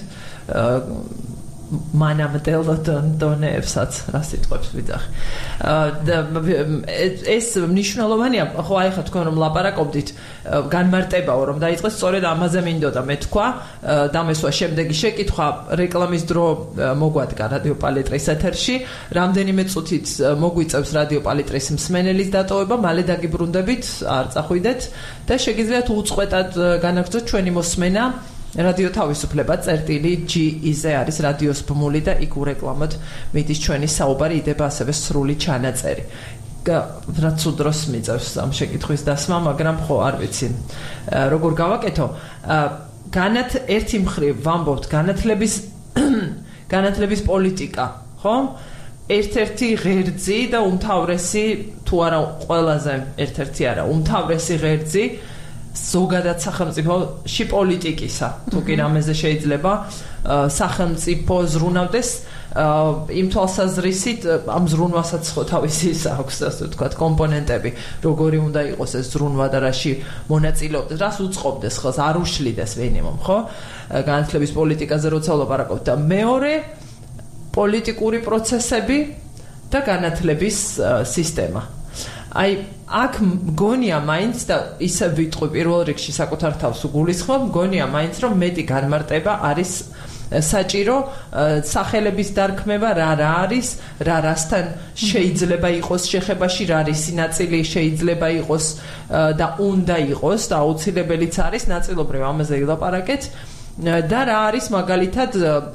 S1: მანამდელ დონეებსაც რა სიტყვებს ვიძახი. და ეს მნიშვნელოვანია, ხო აი ხა თქვენ რომ ლაპარაკობდით განმარტებაო რომ დაიწყეს, სწორედ ამაზე მინდოდა მე თქვა, დამესვა შემდეგი შეკითხვა, რეკლამის დრო მოგვადგა რადიო პალიტრის ეთერში, რამდენიმე წუთით მოგვიწევს რადიო პალიტრის მსმენელის დატოვება, მალე დაგიბრუნდებით, არ წახვიდეთ და შეგიძლიათ უწყვეტად განაგრძოთ ჩვენი მოსმენა რადიო თავისუფლება წერტილი ჯი-ზე არის რადიოს ბმული და იქ ურეკლამოთ მიდის ჩვენი საუბარი, იდება ასევე სრული ჩანაწერი. რაც უდროს მიწევს ამ შეკითხვის დასმა, მაგრამ ხო არ ვიცი როგორ გავაკეთო. განათ ერთი მხრივ ვამბობთ განათლების განათლების პოლიტიკა, ხო? ერთ-ერთი ღერძი და უმთავრესი თუ არა ყველაზე ერთ-ერთი არა, უმთავრესი ღერძი ზოგადად სახელმწიფოში პოლიტიკისა. თუ კი რამეზე შეიძლება სახელმწიფო ზრუნავდეს იმ თვალსაზრისით, ამ ზრუნვასაც ხო თავისი აქვს, ასე ვთქვათ, კომპონენტები, როგორი უნდა იყოს ეს ზრუნვა და რაში მონაწილეობდეს, რას უწყობდეს, ხო, არ უშლიდეს მინიმუმ, ხო? განათლების პოლიტიკაზე როცა ვლაპარაკობთ და მეორე პოლიტიკური პროცესები და განათლების სისტემა. აი აქ მგონია მაინც და ისე ვიტყვი პირველ რიგში საკუთარ თავს უგულისხმობ, მგონია მაინც რომ მეტი განმარტება არის საჭირო, სახელების დარქმევა რა რა არის, რა რასთან შეიძლება იყოს შეხებაში, რა რისი ნაწილი შეიძლება იყოს და უნდა იყოს და აუცილებელიც არის, ნაწილობრივ ამაზე ვილაპარაკეთ და რა არის მაგალითად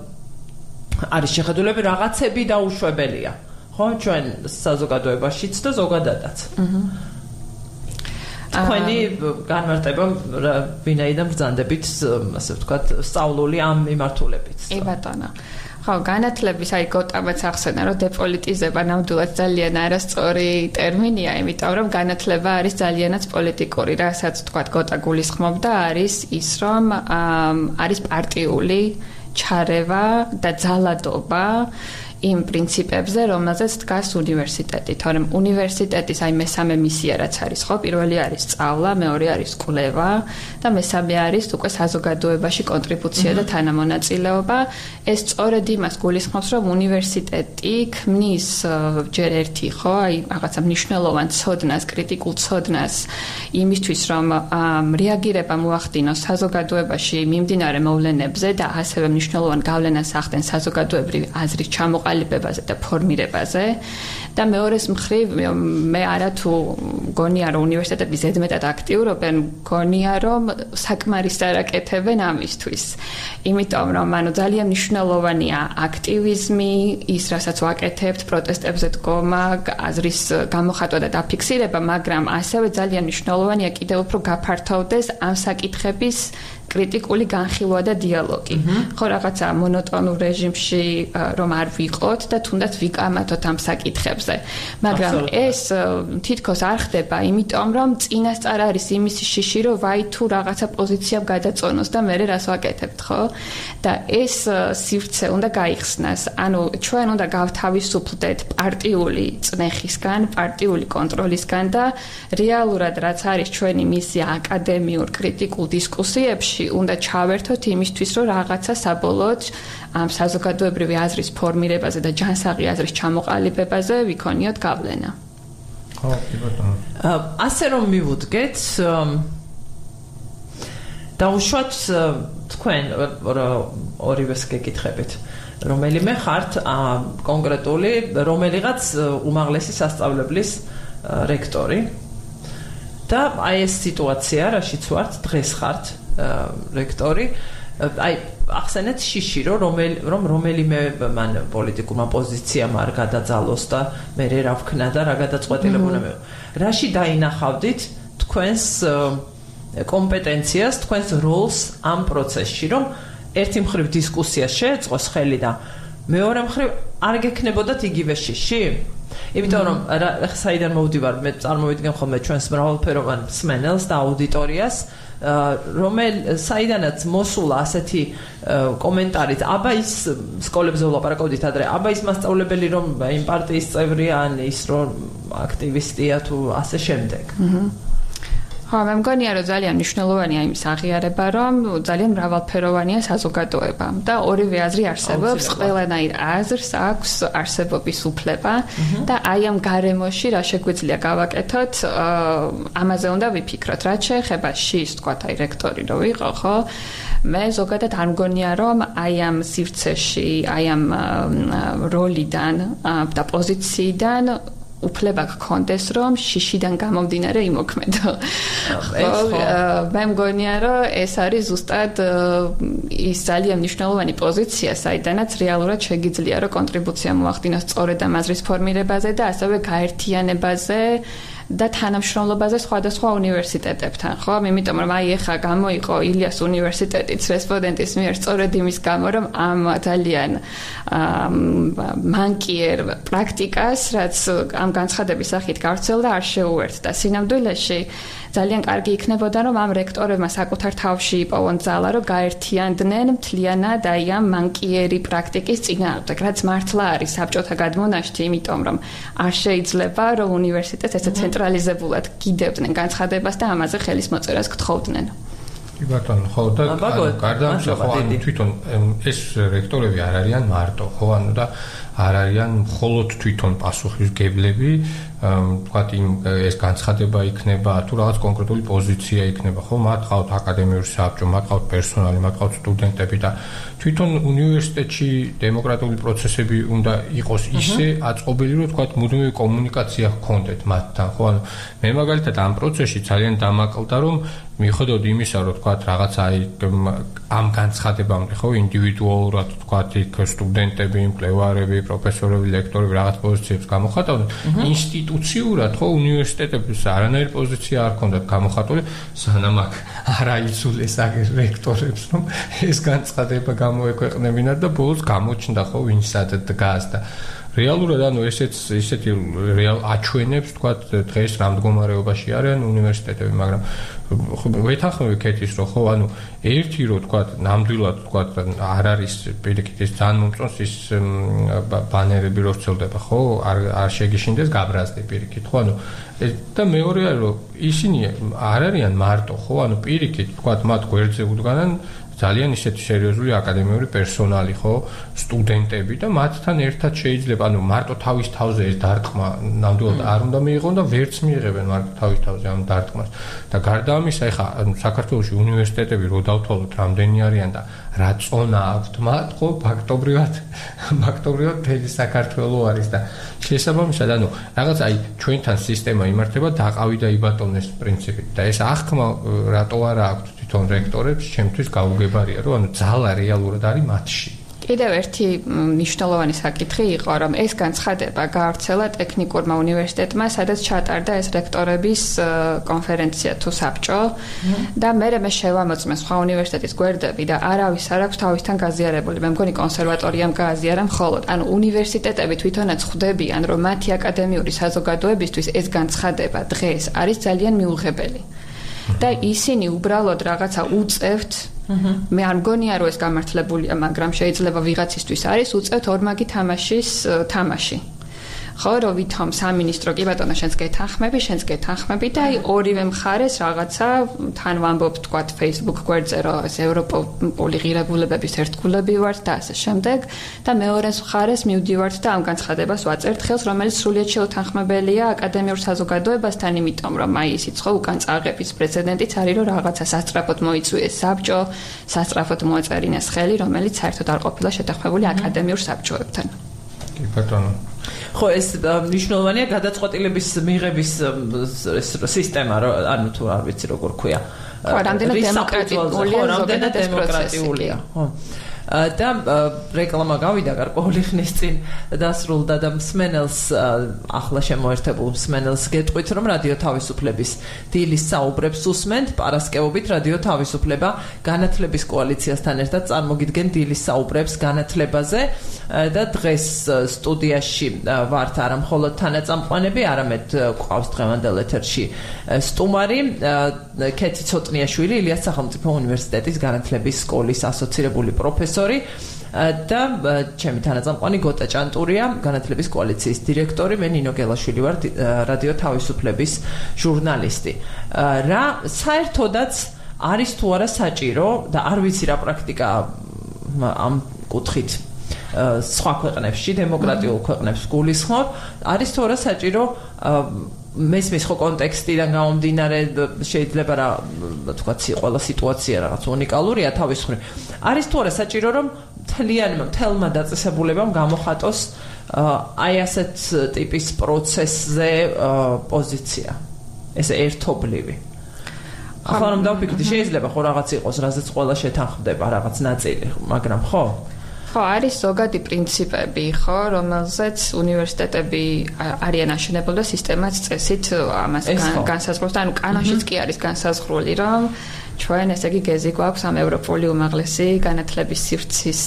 S1: არის შეხედულები რაღაცები დაუშვებელია. ხო, ჩვენ საზოგადოებაშიც და ზოგადადაც. აჰა. თქვენი განმარტება ვინაიდან ბრძანდებით, ასე ვთქვათ, სწავლული ამ მიმართულებით.
S3: კი ბატონო. ხო, განათლების აი გოტაბაც ახსენა, რომ დეპოლიტიზება ნამდვილად ძალიან არასწორი ტერმინია, იმიტომ რომ განათლება არის ძალიანაც პოლიტიკური, რასაც ვთქვათ გოტა გულისხმობდა, არის ის, რომ არის პარტიული ჩარევა და ძალადობა იმ პრინციპებზე, რომელზეც დგას უნივერსიტეტი. თორემ უნივერსიტეტის აი მესამე მისია რაც არის, ხო, პირველი არის სწავლა, მეორე არის კვლევა და მესამე არის უკვე საზოგადოებაში კონტრიბუცია და თანამონაწილეობა. ეს სწორედ იმას გულისხმობს, რომ უნივერსიტეტი ქმნის ჯერ ერთი, ხო, აი რაღაცა მნიშვნელოვან ცოდნას, კრიტიკულ ცოდნას იმისთვის, რომ რეაგირება მოახდინოს საზოგადოებაში მიმდინარე მოვლენებზე და ასევე მნიშვნელოვან გავლენას ახდენს საზოგადოებრივი აზრის ჩამოყალიბებაზე ყალიბებაზე და ფორმირებაზე და მეორეს მხრივ მე არათუ გონია რომ უნივერსიტეტები ზედმეტად აქტიურობენ, გონია რომ საკმარის არაკეთებენ ამისთვის. იმიტომ რომ ანუ ძალიან მნიშვნელოვანია აქტივიზმი, ის რასაც ვაკეთებთ, პროტესტებზე დგომა, აზრის გამოხატვა და დაფიქსირება, მაგრამ ასევე ძალიან მნიშვნელოვანია კიდევ უფრო გაფართოვდეს ამ საკითხების კრიტიკული განხილვა და დიალოგი. ხო, რაღაცა მონოტონურ რეჟიმში რომ არ ვიყოთ და თუნდაც ვიკამათოთ ამ საკითხებზე. მაგრამ ეს თითქოს არ ხდება, იმიტომ რომ წინასწარ არის იმის შიში, რომ ვაი თუ რაღაცა პოზიციამ გადაწონოს და მერე რას ვაკეთებთ, ხო? და ეს სივრცე უნდა გაიხსნას. ანუ ჩვენ უნდა გავთავისუფლდეთ პარტიული წნეხისგან, პარტიული კონტროლისგან და რეალურად რაც არის ჩვენი მისია აკადემიურ კრიტიკულ დისკუსიებში უნდა ჩავერთოთ იმისთვის, რომ რაღაცა საბოლოოდ ამ საზოგადოებრივი აზრის ფორმირებაზე და ჯანსაღი აზრის ჩამოყალიბებაზე ვიქონიოთ გავლენა.
S2: ხო, კი ბატონო.
S1: ასე რომ მივუდგეთ, დაუშვათ თქვენ ორივეს გეკითხებით. რომელიმე ხართ კონკრეტული რომელიღაც უმაღლესი სასწავლებლის რექტორი და აი ეს სიტუაცია, რაშიც ვართ, დღეს ხართ რექტორი, აი ახსენეთ შიში, რომ რომ რომელიმე მან პოლიტიკურმა პოზიციამ არ გადაძალოს და მე რა ვქნა და რა გადაწყვეტილებულა მე. რაში დაინახავდით თქვენს კომპეტენციას, თქვენს როლს ამ პროცესში, რომ ერთი მხრივ დისკუსია შეეწყოს ხელი და მეორე მხრივ არ გექნებოდათ იგივე შიში? იმიტომ რომ საიდან მოვდივარ, მე წარმოვიდგენ ხოლმე ჩვენს მრავალფეროვან მსმენელს და აუდიტორიას, რომელ საიდანაც მოსულა ასეთი კომენტარით, აბა ის სკოლებზე ვლაპარაკობდით ადრე, აბა ის მასწავლებელი რომ იმ პარტიის წევრია, ან ის რომ აქტივისტია თუ ასე შემდეგ.
S3: ხო, მე მგონია, რომ ძალიან მნიშვნელოვანია იმის აღიარება, რომ ძალიან მრავალფეროვანია საზოგადოება და ორივე აზრი არსებობს, ყველანაირ აზრს აქვს არსებობის უფლება და აი ამ გარემოში რა შეგვიძლია გავაკეთოთ, ამაზე უნდა ვიფიქროთ. რაც შეეხება შის, თქვათ, აი რექტორი რო ვიყო, ხო? მე ზოგადად არ მგონია, რომ აი ამ სივრცეში, აი ამ როლიდან და პოზიციიდან უფლება გქონდეს, რომ შიშიდან გამომდინარე იმოქმედო. მე მგონია, რომ ეს არის ზუსტად ის ძალიან მნიშვნელოვანი პოზიცია, საიდანაც რეალურად შეგიძლია, რომ კონტრიბუცია მოახდინოს სწორედ ამ აზრის ფორმირებაზე და ასევე გაერთიანებაზე და თანამშრომლობაზე სხვადასხვა უნივერსიტეტებთან, ხო? იმიტომ რომ აი ეხა გამოიყო ილიას უნივერსიტეტის რესპონდენტის მიერ სწორედ იმის გამო, რომ ამ ძალიან მანკიერ პრაქტიკას, რაც ამ განცხადების სახით გავრცელდა, არ შეუერთდა. სინამდვილეში ძალიან კარგი იქნებოდა, რომ ამ რექტორებმა საკუთარ თავში იპოვონ ძალა, რომ გაერთიანდნენ მთლიანად აი ამ მანკიერი პრაქტიკის წინააღმდეგ, რაც მართლა არის საბჭოთა გადმონაშთი, იმიტომ რომ არ შეიძლება, რომ უნივერსიტეტს ესე ცენტრალიზებულად გიდებდნენ განცხადებას და ამაზე ხელის მოწერას გთხოვდნენ.
S2: კი ბატონო, ხო და გარდა ამისა, ხო ანუ თვითონ ეს რექტორები არ არიან მარტო, ხო ანუ და არ არიან მხოლოდ თვითონ პასუხისმგებლები, ვთქვათ იმ ეს განცხადება იქნება თუ რაღაც კონკრეტული პოზიცია იქნება, ხო, მათ ყავთ აკადემიური საბჭო, მათ ყავთ პერსონალი, მათ ყავთ სტუდენტები და თვითონ უნივერსიტეტში დემოკრატიული პროცესები უნდა იყოს ისე აწყობილი, რომ ვთქვათ მუდმივი კომუნიკაცია ჰქონდეთ მათთან, ხო, ანუ მე მაგალითად ამ პროცესში ძალიან დამაკლდა, რომ მიხედავთ იმისა, რომ ვთქვათ რაღაცა აი ამ განცხადებამდე, ხო, ინდივიდუალურად ვთქვათ იქ სტუდენტები, მკვლევარები, პროფესორები, ლექტორები რაღაც პოზიციებს გამოხატავდნენ, ინსტიტუციურად ხო უნივერსიტეტების არანაირი პოზიცია არ ჰქონდათ გამოხატული, სანამ აქ არ აიცულეს აგ რექტორებს, რომ ეს განცხადება გამოექვეყნებინათ და ბოლოს გამოჩნდა ხო ვინსად დგას და რეალურად ანუ ესეც ისეთი რეალ აჩვენებს თქვათ დღეს რამ მდგომარეობაში არიან უნივერსიტეტები, მაგრამ ვეთანხმებით ის რომ ხო ანუ ერთი რომ თქვათ ნამდვილად თქვათ არ არის პირიქით ის ძალიან მომწონს ის ბანერები რო ვრცელდება ხო არ არ შეგიშინდეს გაბრაზდი პირიქით ხო ანუ და მეორე არის რომ ისინი არ არიან მარტო ხო ანუ პირიქით თქვათ მათ გვერდზე უდგანან ძალიან ისეთი სერიოზული აკადემიური პერსონალი ხო სტუდენტები და მათთან ერთად შეიძლება ანუ მარტო თავის თავზე ეს დარტყმა ნამდვილად არ უნდა მიიღონ და ვერც მიიღებენ მარტო თავის თავზე ამ დარტყმას და გარდა ამისა ეხა საქართველოში უნივერსიტეტები რო დავთვალოთ რამდენი არიან და რა წონა აქვთ მათ ხო ფაქტობრივად ფაქტობრივად მთელი საქართველო არის და შესაბამისად ანუ რაღაც აი ჩვენთან სისტემა იმართება დაყავი და იბატონეს პრინციპით და ეს აღქმა რატო არა აქვთ თვითონ რექტორებს ჩემთვის გაუგებარია რომ ანუ ძალა რეალურად არის მათში.
S3: კი კიდევ ერთი მნიშვნელოვანი საკითხი იყო, რომ ეს განცხადება გაავრცელა ტექნიკურმა უნივერსიტეტმა, სადაც ჩატარდა ეს რექტორების კონფერენცია თუ საბჭო და მე მე შევამოწმე სხვა უნივერსიტეტის გვერდები და არავის არ აქვს თავისთან გაზიარებული. მე მგონი კონსერვატორიამ გააზიარა მხოლოდ. ანუ უნივერსიტეტები თვითონაც ხვდებიან, რომ მათი აკადემიური საზოგადოებისთვის ეს განცხადება დღეს არის ძალიან მიუღებელი. და ისინი უბრალოდ რაღაცა უწევთ მე არ მგონია რომ ეს გამართლებულია, მაგრამ შეიძლება ვიღაცისთვის არის უწევთ ორმაგი თამაშის თამაში. ხო, რომ ვითომ სამინისტრო კი ბატონო შენს გეთანხმები, შენს გეთანხმები და აი ორივე მხარეს რაღაცა თან ვამბობ თქვა Facebook გვერდზე რომ ეს ევროპული ღირებულებების ერთგულები ვართ და ასე შემდეგ და მეორე მხარეს მივდივართ და ამ განცხადებას ვაწერთ ხელს, რომელიც სრულიად შეუთანხმებელია აკადემიურ საზოგადოებასთან, იმიტომ რომ აი ისიც ხო უკან წაღების პრეცედენტიც არის რომ რაღაცა სასწრაფოდ მოიწვიეს საბჭო, სასწრაფოდ მოაწერინეს ხელი, რომელიც საერთოდ არ ყოფილა შეთანხმებული აკადემიურ საბჭოებთან.
S2: კი ბატონო
S1: ხო ეს მნიშვნელოვანია გადაწყვეტილების მიღების სისტემა ანუ თუ არ ვიცი როგორ ქვია
S3: ხო რამდენად დემოკრატიულია
S1: რამდენად დემოკრატიულია ხო და რეკლამა გავიდა გარკვეული ხნის წინ დასრულდა და მსმენელს ახლა შემოერთებულ მსმენელს გეტყვით რომ რადიო თავისუფლების დილის საუბრებს უსმენთ პარასკევობით რადიო თავისუფლება განათლების კოალიციასთან ერთად წარმოგიდგენ დილის საუბრებს განათლებაზე და დღეს სტუდიაში ვართ არა მხოლოდ თანაწამყვანები არამედ ყავს დღევანდელ ეთერში სტუმარი ქეთი ცოტნიაშვილი ილიას სახელმწიფო უნივერსიტეტის განათლების სკოლის ასოცირებული პროფესორი და ჩემი თანაწამყვანი გოტა ჭანტურია განათლების კოალიციის დირექტორი მე ნინო გელაშვილი ვარ რადიო თავისუფლების ჟურნალისტი რა საერთოდაც არის თუ არა საჭირო და არ ვიცი რა პრაქტიკა ამ კუთხით სხვა ქვეყნებში დემოკრატიულ ქვეყნებს გულისხმობ არის თუ არა საჭირო მესმის ხო კონტექსტიდან გამომდინარე შეიძლება რა თქვა ყველა სიტუაცია რაღაც უნიკალურია თავის მხრივ არის თუ არა საჭირო რომ თლიანმა თელმა დაწესებულებამ გამოხატოს აი ასეთ ტიპის პროცესზე პოზიცია ეს ერთობლივი ახლა რომ დავფიქრდი შეიძლება ხო რაღაც იყოს რაზეც ყველა შეთანხმდება რაღაც ნაწილი მაგრამ ხო
S3: ხო არის ზოგადი პრინციპები ხო რომელზეც უნივერსიტეტები არიან აშენებული და სისტემაც წესით ამას განსაზღვრავს და ანუ კანონშიც კი არის განსაზღვრული რომ ჩვენ ესე იგი გეზი გვაქვს ამ ევროპული უმაღლესი განათლების სივრცის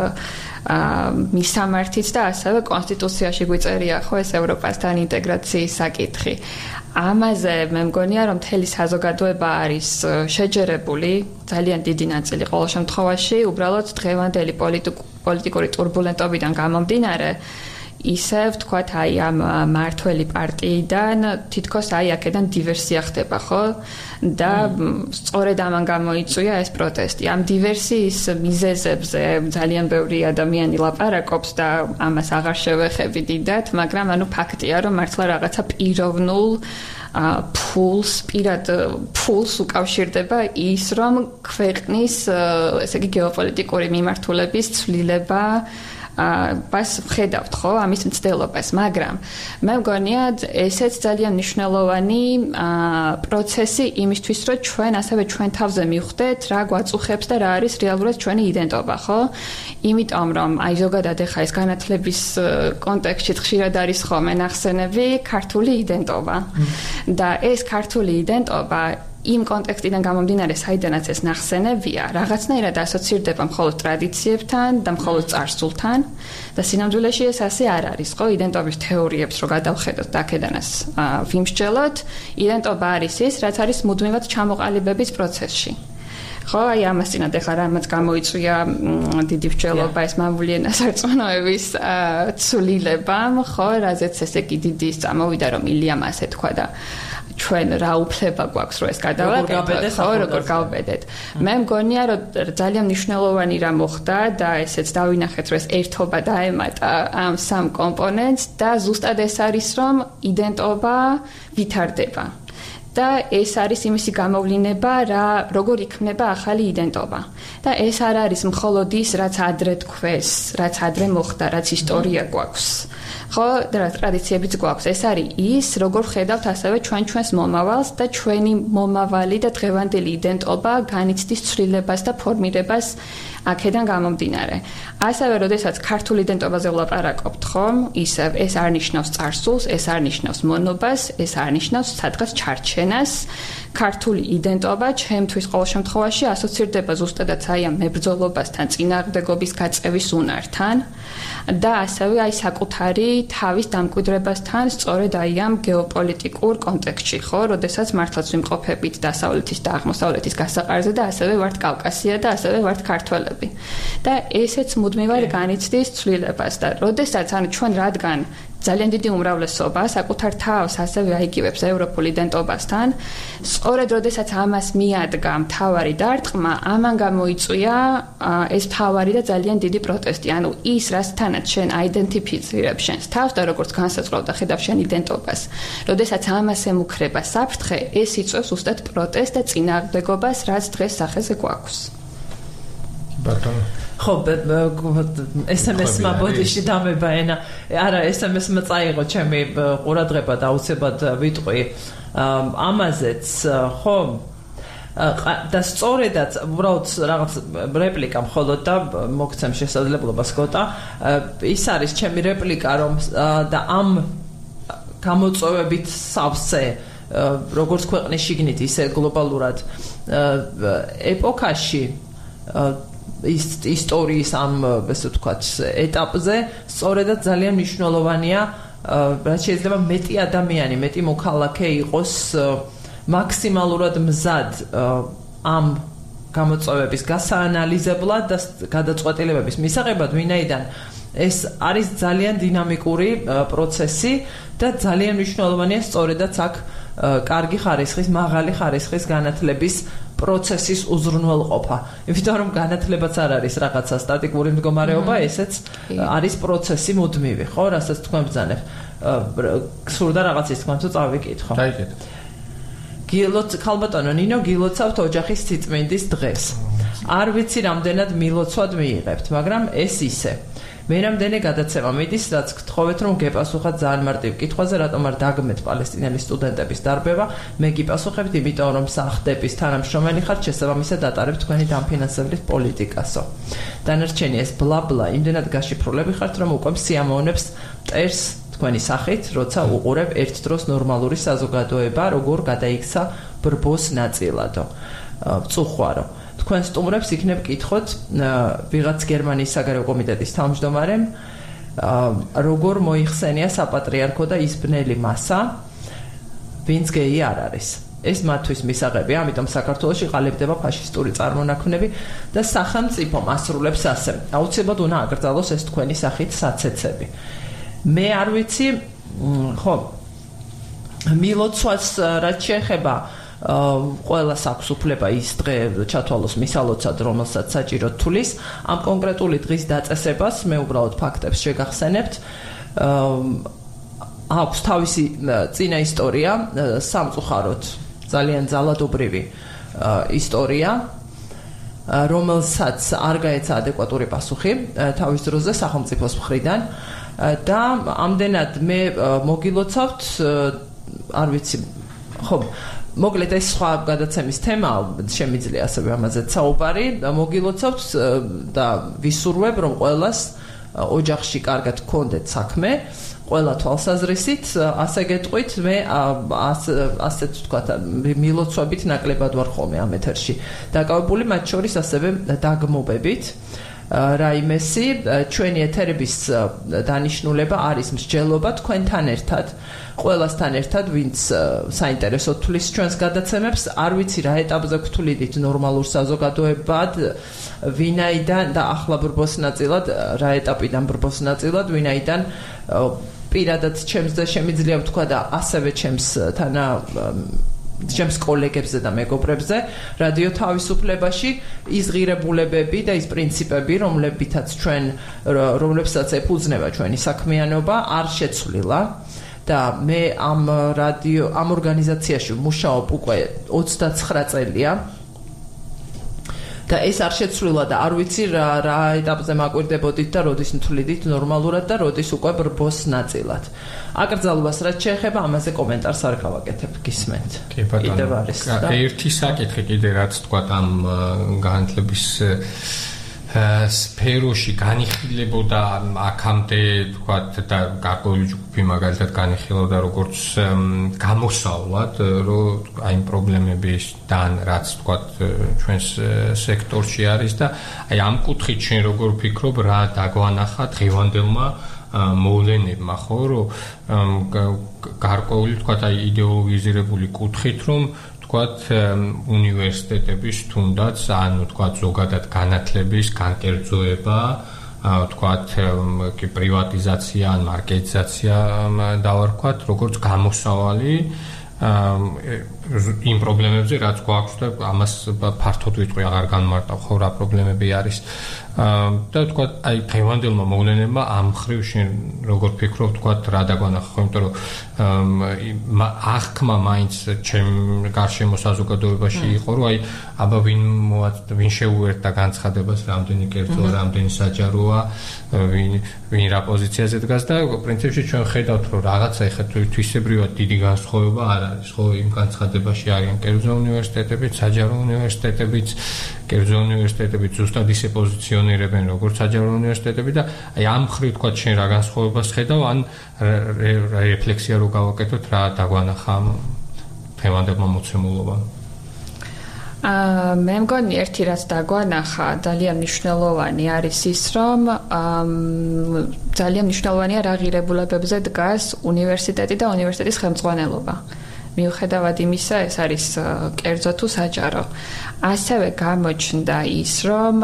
S3: მისამართით და ასევე კონსტიტუციაში გვიწერია ხო ეს ევროპასთან ინტეგრაციის საკითხი ამაზე მე მგონია რომ მთელი საზოგადოება არის შეჯერებული ძალიან დიდი ნაწილი ყოველ შემთხვევაში უბრალოდ დღევანდელი პოლიტიკური турბულენტობიდან გამომდინარე ისევ თქვათ აი ამ მართველი პარტიიდან თითქოს აი აქედან დივერსია ხდება ხო და სწორედ ამან გამოიწვია ეს პროტესტი ამ დივერსიის მიზეზებზე ძალიან ბევრი ადამიანი ლაპარაკობს და ამას აღარ შევეხები დიდად მაგრამ ანუ ფაქტია რომ მართლა რაღაცა პიროვნულ ფულს პირად ფულს უკავშირდება ის რომ ქვეყნის ესე იგი გეოპოლიტიკური მიმართულების ცვლილება ბას ხედავთ ხო ამის მცდელობას მაგრამ მე მგონია ესეც ძალიან მნიშვნელოვანი პროცესი იმისთვის რომ ჩვენ ასევე ჩვენ თავზე მივხვდეთ რა გვაწუხებს და რა არის რეალურად ჩვენი იდენტობა ხო იმიტომ რომ აი ზოგადად ახლა ეს განათლების კონტექსტში ხშირად არის ხოლმე ნახსენები ქართული იდენტობა და ეს ქართული იდენტობა იმ კონტექსტიდან გამომდინარე, საიდანაც ეს ნახსენებია, რაღაცნაირად ასოცირდება მხოლოდ ტრადიციებთან და მხოლოდ წარსულთან და სინამდვილეში ეს ასე არ არის, ხო? იდენტობის თეორიებს რო გადავხედოთ და აქედანაც ვიმსჯელოთ, იდენტობა არის ის, რაც არის მუდმივად ჩამოყალიბების პროცესში. ხო, აი ამას წინათ ახლა რამაც გამოიწვია დიდი მსჯელობა ეს მამული ენას არწმუნოების ცვლილებამ, ხო, რაზეც ესე იგი დიდი წამოვიდა რომ ილიამ ასე თქვა და ჩვენ რა უფლება გვაქვს რომ ეს გადავაკეთოთ, ხო, როგორ გავბედეთ. მე მგონია რომ ძალიან მნიშვნელოვანი რა მოხდა და ესეც დავინახეთ რომ ეს ერთობა დაემატა ამ სამ კომპონენტს და ზუსტად ეს არის რომ იდენტობა ვითარდება. და ეს არის იმისი გამოვლინება, რა როგორ იქმნება ახალი იდენტობა. და ეს არ არის მხოლოდ ის, რაც ადრე თქვეს, რაც ადრე მოხდა, რაც ისტორია გვაქვს. ხო და ტრადიციებიც გვაქვს ეს არის ის როგორ ხედავთ ასევე ჩვენ ჩვენს მომავალს და ჩვენი მომავალი და დღევანდელი იდენტობა განიცდის ცვლილებას და ფორმირებას აქედან გამომდინარე. ასევე, როდესაც ქართულ იდენტობაზე ვლაპარაკობთ, ხომ, ისევ ეს არ ნიშნავს წარსულს, ეს არ ნიშნავს მონობას, ეს არ ნიშნავს სადღაც ჩარჩენას. ქართული იდენტობა ჩემთვის ყოველ შემთხვევაში ასოცირდება ზუსტადაც აი ამ მებრძოლობასთან, წინააღმდეგობის გაწევის უნართან და ასევე აი საკუთარი თავის დამკვიდრებასთან, სწორედ აი ამ გეოპოლიტიკურ კონტექსტში, ხო, როდესაც მართლაც ვიმყოფებით დასავლეთის და აღმოსავლეთის გასაყარზე და ასევე ვართ კავკასია და ასევე ვართ ქართველები. და ესეც მუდმივად განიცდის ცვლილებას და როდესაც ანუ ჩვენ რადგან ძალიან დიდი უმრავლესობა საკუთარ თავს ასევე აიგივებს ევროპულ იდენტობასთან, სწორედ როდესაც ამას მიადგა მთავარი დარტყმა, ამან გამოიწვია ეს მთავარი და ძალიან დიდი პროტესტი. ანუ ის, რასთანაც შენ აიდენტიფიცირებ შენს თავს და როგორც განსაზღვრავ და ხედავ შენ იდენტობას, როდესაც ამას ემუქრება საფრთხე, ეს იწვევს უბრალოდ პროტესტს და წინააღმდეგობას, რაც დღეს სახეზე გვაქვს.
S2: ბატონო
S1: ხო, ეს em es-მა ბოდიში დამება ენა. არა, ეს em es-მა წაიღო ჩემი ყურადღება და აუცილებლად ვიტყვი ამაზეც, ხო? და სწორედაც უბრალოდ რაღაც რეპლიკა მხოლოდ და მოგცემ შესაძლებლობას გოტა. ის არის ჩემი რეპლიკა, რომ და ამ გამოწვევებით სავსე როგორც ქვეყნის შიგნით, ისე გლობალურად ეპოქაში ის ისტორიის ამ ესე ვთქვათ ეტაპზე სწორედაც ძალიან მნიშვნელოვანია რაც შეიძლება მეტი ადამიანი, მეტი მოქალაქე იყოს მაქსიმალურად მზად ამ გამოწვევების გასაანალიზებლად და გადაწყვეტილებების მისაღებად, ვინაიდან ეს არის ძალიან დინამიკური პროცესი და ძალიან მნიშვნელოვანია სწორედაც აქ კარგი ხარისხის, მაღალი ხარისხის განათლების პროცესის უზრუნველყოფა. იმიტომ რომ განათლებაც არ არის რაღაცა სტატიკური მდგომარეობა, ესეც არის პროცესი მუდმივი, ხო, რასაც თქვენ ბრძანებთ. სურდა რაღაცის თქვენ თუ წავიკითხო.
S2: დაიკეთე.
S1: გილოც ხალბატონო ნინო გილოცავთ ოჯახის სიწმინდის დღეს. არ ვიცი რამდენად მილოცვად მიიღებთ, მაგრამ ეს ისე. მე რამდენი გადაცემა მიდის, რაც გთხოვეთ რომ გეპასუხოთ ძალიან მარტივ კითხვაზე, რატომ არ დაგმეთ პალესტინელი სტუდენტების დარბევა, მე გიპასუხებთ, იმიტომ რომ სახდების თანამშრომელი ხართ, შესაბამისად ატარებთ თქვენი დამფინანსებლის პოლიტიკასო. დანარჩენი ეს ბლა-ბლა, იმდენად გაშიფრულები ხართ, რომ უკვე სიამოვნებს მტერს თქვენი სახით, როცა უყურებ ერთ დროს ნორმალური საზოგადოება, როგორ გადაიქცა ბრბოს ნაწილადო. წუხვარო. თქვენ სტუმრებს იქნებ კითხოთ ვიღაც გერმანიის საგარეო კომიტეტის თავმჯდომარემ როგორ მოიხსენია საპატრიარქო და ის ბნელი მასა ვინც გეი არ არის. ეს მათთვის მისაღებია, ამიტომ საქართველოში ყალიბდება ფაშისტური წარმონაქმნები და სახელმწიფო მასრულებს ასე. აუცილებლად უნდა აკრძალოს ეს თქვენი სახით საცეცები. მე არ ვიცი, ხო, მილოცვას რაც შეეხება ყველას აქვს უფლება ის დღე ჩათვალოს მისალოცად, რომელსაც საჭირო თulis. ამ კონკრეტული დღის დაწესებას მე უბრალოდ ფაქტებს შეგახსენებთ. აქვს თავისი წინა ისტორია, სამწუხაროდ ძალიან ძალადობრივი ისტორია, რომელსაც არ გაეცა ადეკვატური პასუხი თავის დროზე სახელმწიფოს მხრიდან და ამდენად მე მოგილოცავთ, არ ვიცი, ხო, მოკლედ ეს სხვა გადაცემის თემაა, შემიძლია ასევე ამაზეც საუბარი, მოგილოცავთ და ვისურვებ, რომ ყველას ოჯახში კარგად გქონდეთ საქმე, ყველა თვალსაზრისით, ასე გეტყვით, მე ასეთ ვთქვათ, მილოცვებით ნაკლებად ვარ ხოლმე ამ ეთერში დაკავებული, მათ შორის ასევე დაგმობებით. რაიმესი, ჩვენი ეთერების დანიშნულება არის მსჯელობა თქვენთან ერთად, ყველასთან ერთად, ვინც საინტერესოდ თulis ჩვენს გადაცემებს, არ ვიცი რა ეტაპზე გთვლიდით ნორმალურ საზოგადოებად, ვინაიდან და ახლა ბრბოს ნაწილად, რა ეტაპიდან ბრბოს ნაწილად, ვინაიდან პირადად ჩემს და შემიძლია ვთქვა და ასევე ჩემს თანა ჩემს კოლეგებზე და მეგობრებზე რადიო თავისუფლებაში ის ღირებულებები და ის პრინციპები, რომლებითაც ჩვენ რომლებსაც ეფუძნება ჩვენი საქმიანობა, არ შეცვლილა და მე ამ რადიო ამ ორგანიზაციაში მუშაობ უკვე ოცდაცხრა წელია და ეს არ შეცვლილა და არ ვიცი რა რა ეტაპზე მაკვირდებოდით და როდის თვლიდით ნორმალურად და როდის უკვე ბრბოს ნაწილად. აკრძალვას რაც შეეხება ამაზე კომენტარს არ გავაკეთებ, გისმენთ.
S2: კი ბატონო. ერთი საკითხი კიდე რაც თქვა ამ განათლების სფეროში განიხილებოდა აქამდე თქვათ და გარკვეული ჯგუფი მაგალითად განიხილავდა როგორც გამოსავლად რომ აი იმ პრობლემებისგან რაც თქვათ ჩვენს სექტორში არის და აი ამ კუთხით შენ როგორ ვფიქრობ რა დაგვანახა დღევანდელმა მოვლენებმა ხო რომ გარკვეული თქვათ აი იდეოლოგიზირებული კუთხით რომ თქვათ უნივერსიტეტების თუნდაც ანუ თქვათ ზოგადად განათლების განკერძოება თქვათ კი პრივატიზაცია ან მარკეტიზაცია დავარქვათ როგორც გამოსავალი იმ პრობლემებზე რაც გვაქვს და ამას ფართოდ ვიტყვი აღარ განმარტავ ხო რა პრობლემები არის და თქვათ აი დღევანდელმა მოვლენებმა ამ ხრივ შენ როგორ ფიქრობ თქვათ რა დაგვანახა ხო იმიტომ რომ აღქმა მაინც ჩემ გარშემო საზოგადოებაში იყო რომ აი აბა ვინ ვინ შეუერთდა განცხადებას რამდენი კერძოა რამდენი საჯაროა ვინ ვინ რა პოზიციაზე დგას და პრინციპში ჩვენ ხედავთ რომ რაღაცა ეხლა თვისებრივად დიდი განსხვავება არ არის ხო იმ განცხადებაში არიან კერძო უნივერსიტეტებიც საჯარო უნივერსიტეტებიც კერძო უნივერსიტეტებიც ზუსტად ისე პოზიციონირებენ როგორც საჯარო უნივერსიტეტები და აი ამ ხრივ თქვა შენ რა განსხვავებას ხედავ ან რეფლექსია რო გავაკეთოთ რა დაგვანახა თემანდებმა მოცემულობა
S3: აა მე მგონი ერთი რაც დაგვანახა ძალიან მნიშვნელოვანი არის ის რომ ძალიან მნიშვნელოვანია რა ღირებულებებზე დგას უნივერსიტეტი და უნივერსიტეტის ხელმძღვანელობა მიუხედავად იმისა, ეს არის კერძო თუ საჯარო. ასევე გამოჩნდა ის, რომ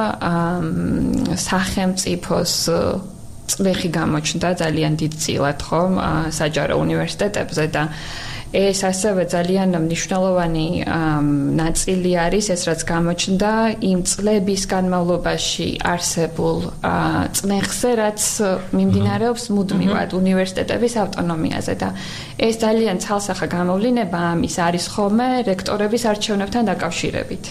S3: სახელმწიფოს წლეხი გამოჩნდა ძალიან დიდ წილად, ხომ, საჯარო უნივერსიტეტებზე და ეს ასევე ძალიან მნიშვნელოვანი ნაწილი არის ეს რაც გამოჩნდა იმ წლების განმავლობაში არსებულ წნეხზე რაც მიმდინარეობს მუდმივად უნივერსიტეტების ავტონომიაზე და ეს ძალიან ცალსახა გამოვლინება ამის არის ხოლმე რექტორების არჩევნებთან დაკავშირებით.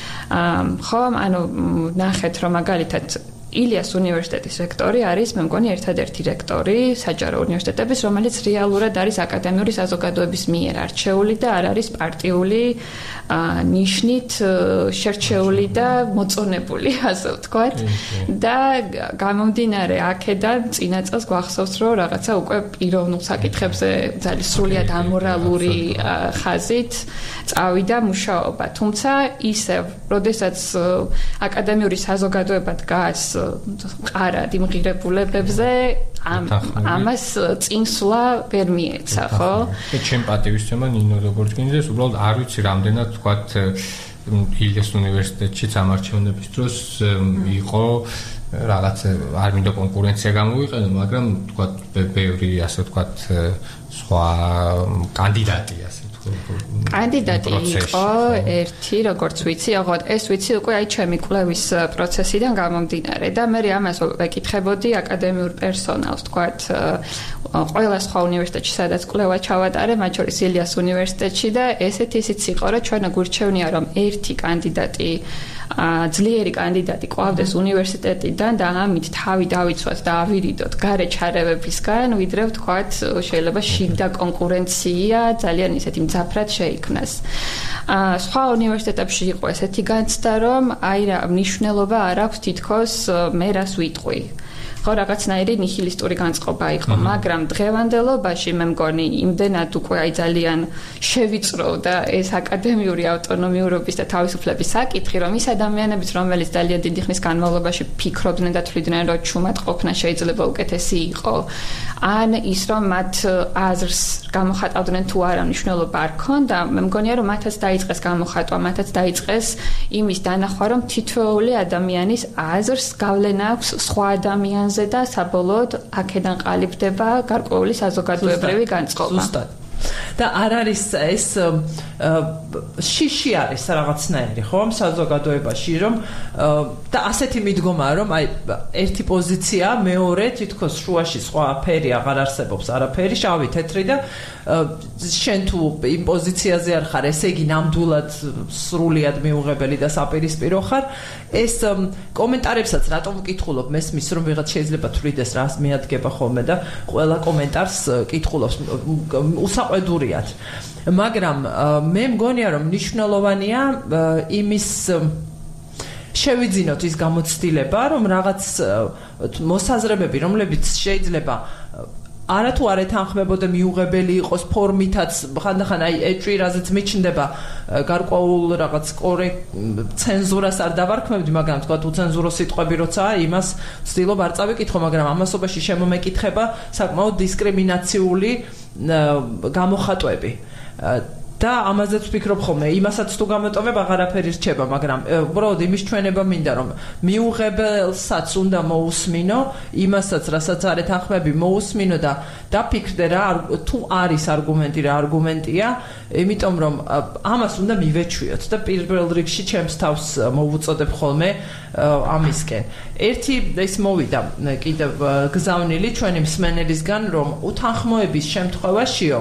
S3: ხომ ანუ ნახეთ რომ მაგალითად ილიას უნივერსიტეტის რექტორი არის მე მგონი ერთადერთი რექტორი საჯარო უნივერსიტეტების რომელიც რეალურად არის აკადემიური საზოგადოების მიერ არჩეული და არ არის პარტიული ნიშნით შერჩეული და მოწონებული ასე ვთქვათ და გამომდინარე აქედან წინა წელს გვახსოვს რომ რაღაცა უკვე პიროვნულ საკითხებზე ძალიან სრულიად ამორალური ხაზით წავიდა მუშაობა თუმცა ისევ როდესაც აკადემიური საზოგადოება დგას ყარად იმ ღირებულებებზე ამას წინსვლა ვერ მიეცა ხო?
S2: ჩემ პატივისცემა ნინო როგორც გინდეს უბრალოდ არ ვიცი რამდენად თქვათ ილიას უნივერსიტეტშიც ამ არჩევნების დროს იყო რაღაც არ მინდა კონკურენცია გამოვიყენო მაგრამ თქვათ ბევრი ასე თქვათ სხვა კანდიდატი ასე
S3: კანდიდატი იყო ერთი როგორც ვიცი, აღარ ეს ვიცი უკვე აი ჩემი კვლევის პროცესიდან გამომდინარე და მე ამას ვეკითხებოდი აკადემიურ პერსონალს, თქვათ ყველა სხვა უნივერსიტეტში სადაც კვლევა ჩავატარე, მათ შორის ილიას უნივერსიტეტში და ესეთი ისიც იყო, რომ ჩვენ გვირჩევნია რომ ერთი კანდიდატი ძლიერი კანდიდატი ყვავდეს უნივერსიტეტიდან და ამით თავი დავიცვათ და ავირიდოთ გარე ჩარევებისგან, ვიდრე ვთქვათ შეიძლება შიგდა კონკურენცია ძალიან ისეთი მძაფრად შეიქმნას. სხვა უნივერსიტეტებში იყო ესეთი განცდა, რომ აი რა მნიშვნელობა არ აქვს თითქოს მე რას ვიტყვი. ხო რაღაცნაირი ნიჰილისტური განწყობა იყო, მაგრამ დღევანდელობაში მე მგონი იმდენად უკვე აი ძალიან შევიწროვდა ეს აკადემიური ავტონომიურობის და თავისუფლების საკითხი, რომ ის ადამიანებიც, რომელიც ძალიან დიდი ხნის განმავლობაში ფიქრობდნენ და თვლიდნენ, რომ ჩუმად ყოფნა შეიძლება უკეთესი იყო, ან ის რომ მათ აზრს გამოხატავდნენ თუ არა მნიშვნელობა არ ქონდა, მე მგონია რომ მათაც დაიწყეს გამოხატვა, მათაც დაიწყეს იმის დანახვა, რომ თითოეული ადამიანის აზრს გავლენა აქვს სხვა ადამიანზე და საბოლოოდ აქედან ყალიბდება გარკვეული საზოგადოებრივი განწყობა.
S1: ზუსტად. და არ არის ეს შიში არის რაღაცნაირი ხო საზოგადოებაში რომ და ასეთი მიდგომაა რომ აი ერთი პოზიცია მეორე თითქოს შუაში სხვა ფერი აღარ არსებობს არაფერი შავი თეთრი და შენ თუ იმ პოზიციაზე არ ხარ ესე იგი ნამდვილად სრულიად მიუღებელი და საპირისპირო ხარ ეს კომენტარებსაც რატომ ვკითხულობ მესმის რომ ვიღაც შეიძლება თვლიდეს რას მიადგება ხოლმე და ყველა კომენტარს კითხულობს უსაყვედურიათ მაგრამ მე მგონია რომ მნიშვნელოვანია იმის შევიძინოთ ის გამოცდილება რომ რაღაც მოსაზრებები რომლებიც შეიძლება არათუ არ ეთანხმებოდა მიუღებელი იყოს ფორმითაც ხანდახან აი ეჭვი რაზეც მიჩნდება გარკვეულ რაღაც ცენზურას არ დავარქმევდი მაგრამ თქვა უცენზურო სიტყვები როცა იმას ვცდილობ არ წავიკითხო მაგრამ ამასობაში შემომეკითხება საკმაოდ დისკრიმინაციული გამოხატვები და ამაზეც ვფიქრობ ხოლმე იმასაც თუ გამოტოვებ აღარაფერი რჩება მაგრამ უბრალოდ იმის ჩვენება მინდა რომ მიუღებელსაც უნდა მოусმინო იმასაც რასაც არ ეთანხმები მოусმინო და დაფიქრდე რა თუ არის არგუმენტი რა არგუმენტია იმიტომ რომ ამას უნდა მივეჩვიოთ და პირველ რიგში ჩემს თავს მოვუწოდებ ხოლმე ამისკენ ერთი ეს მოვიდა კიდევ გზავნილი ჩვენი მსმენელისგან რომ უთანხმოების შემთხვევაშიო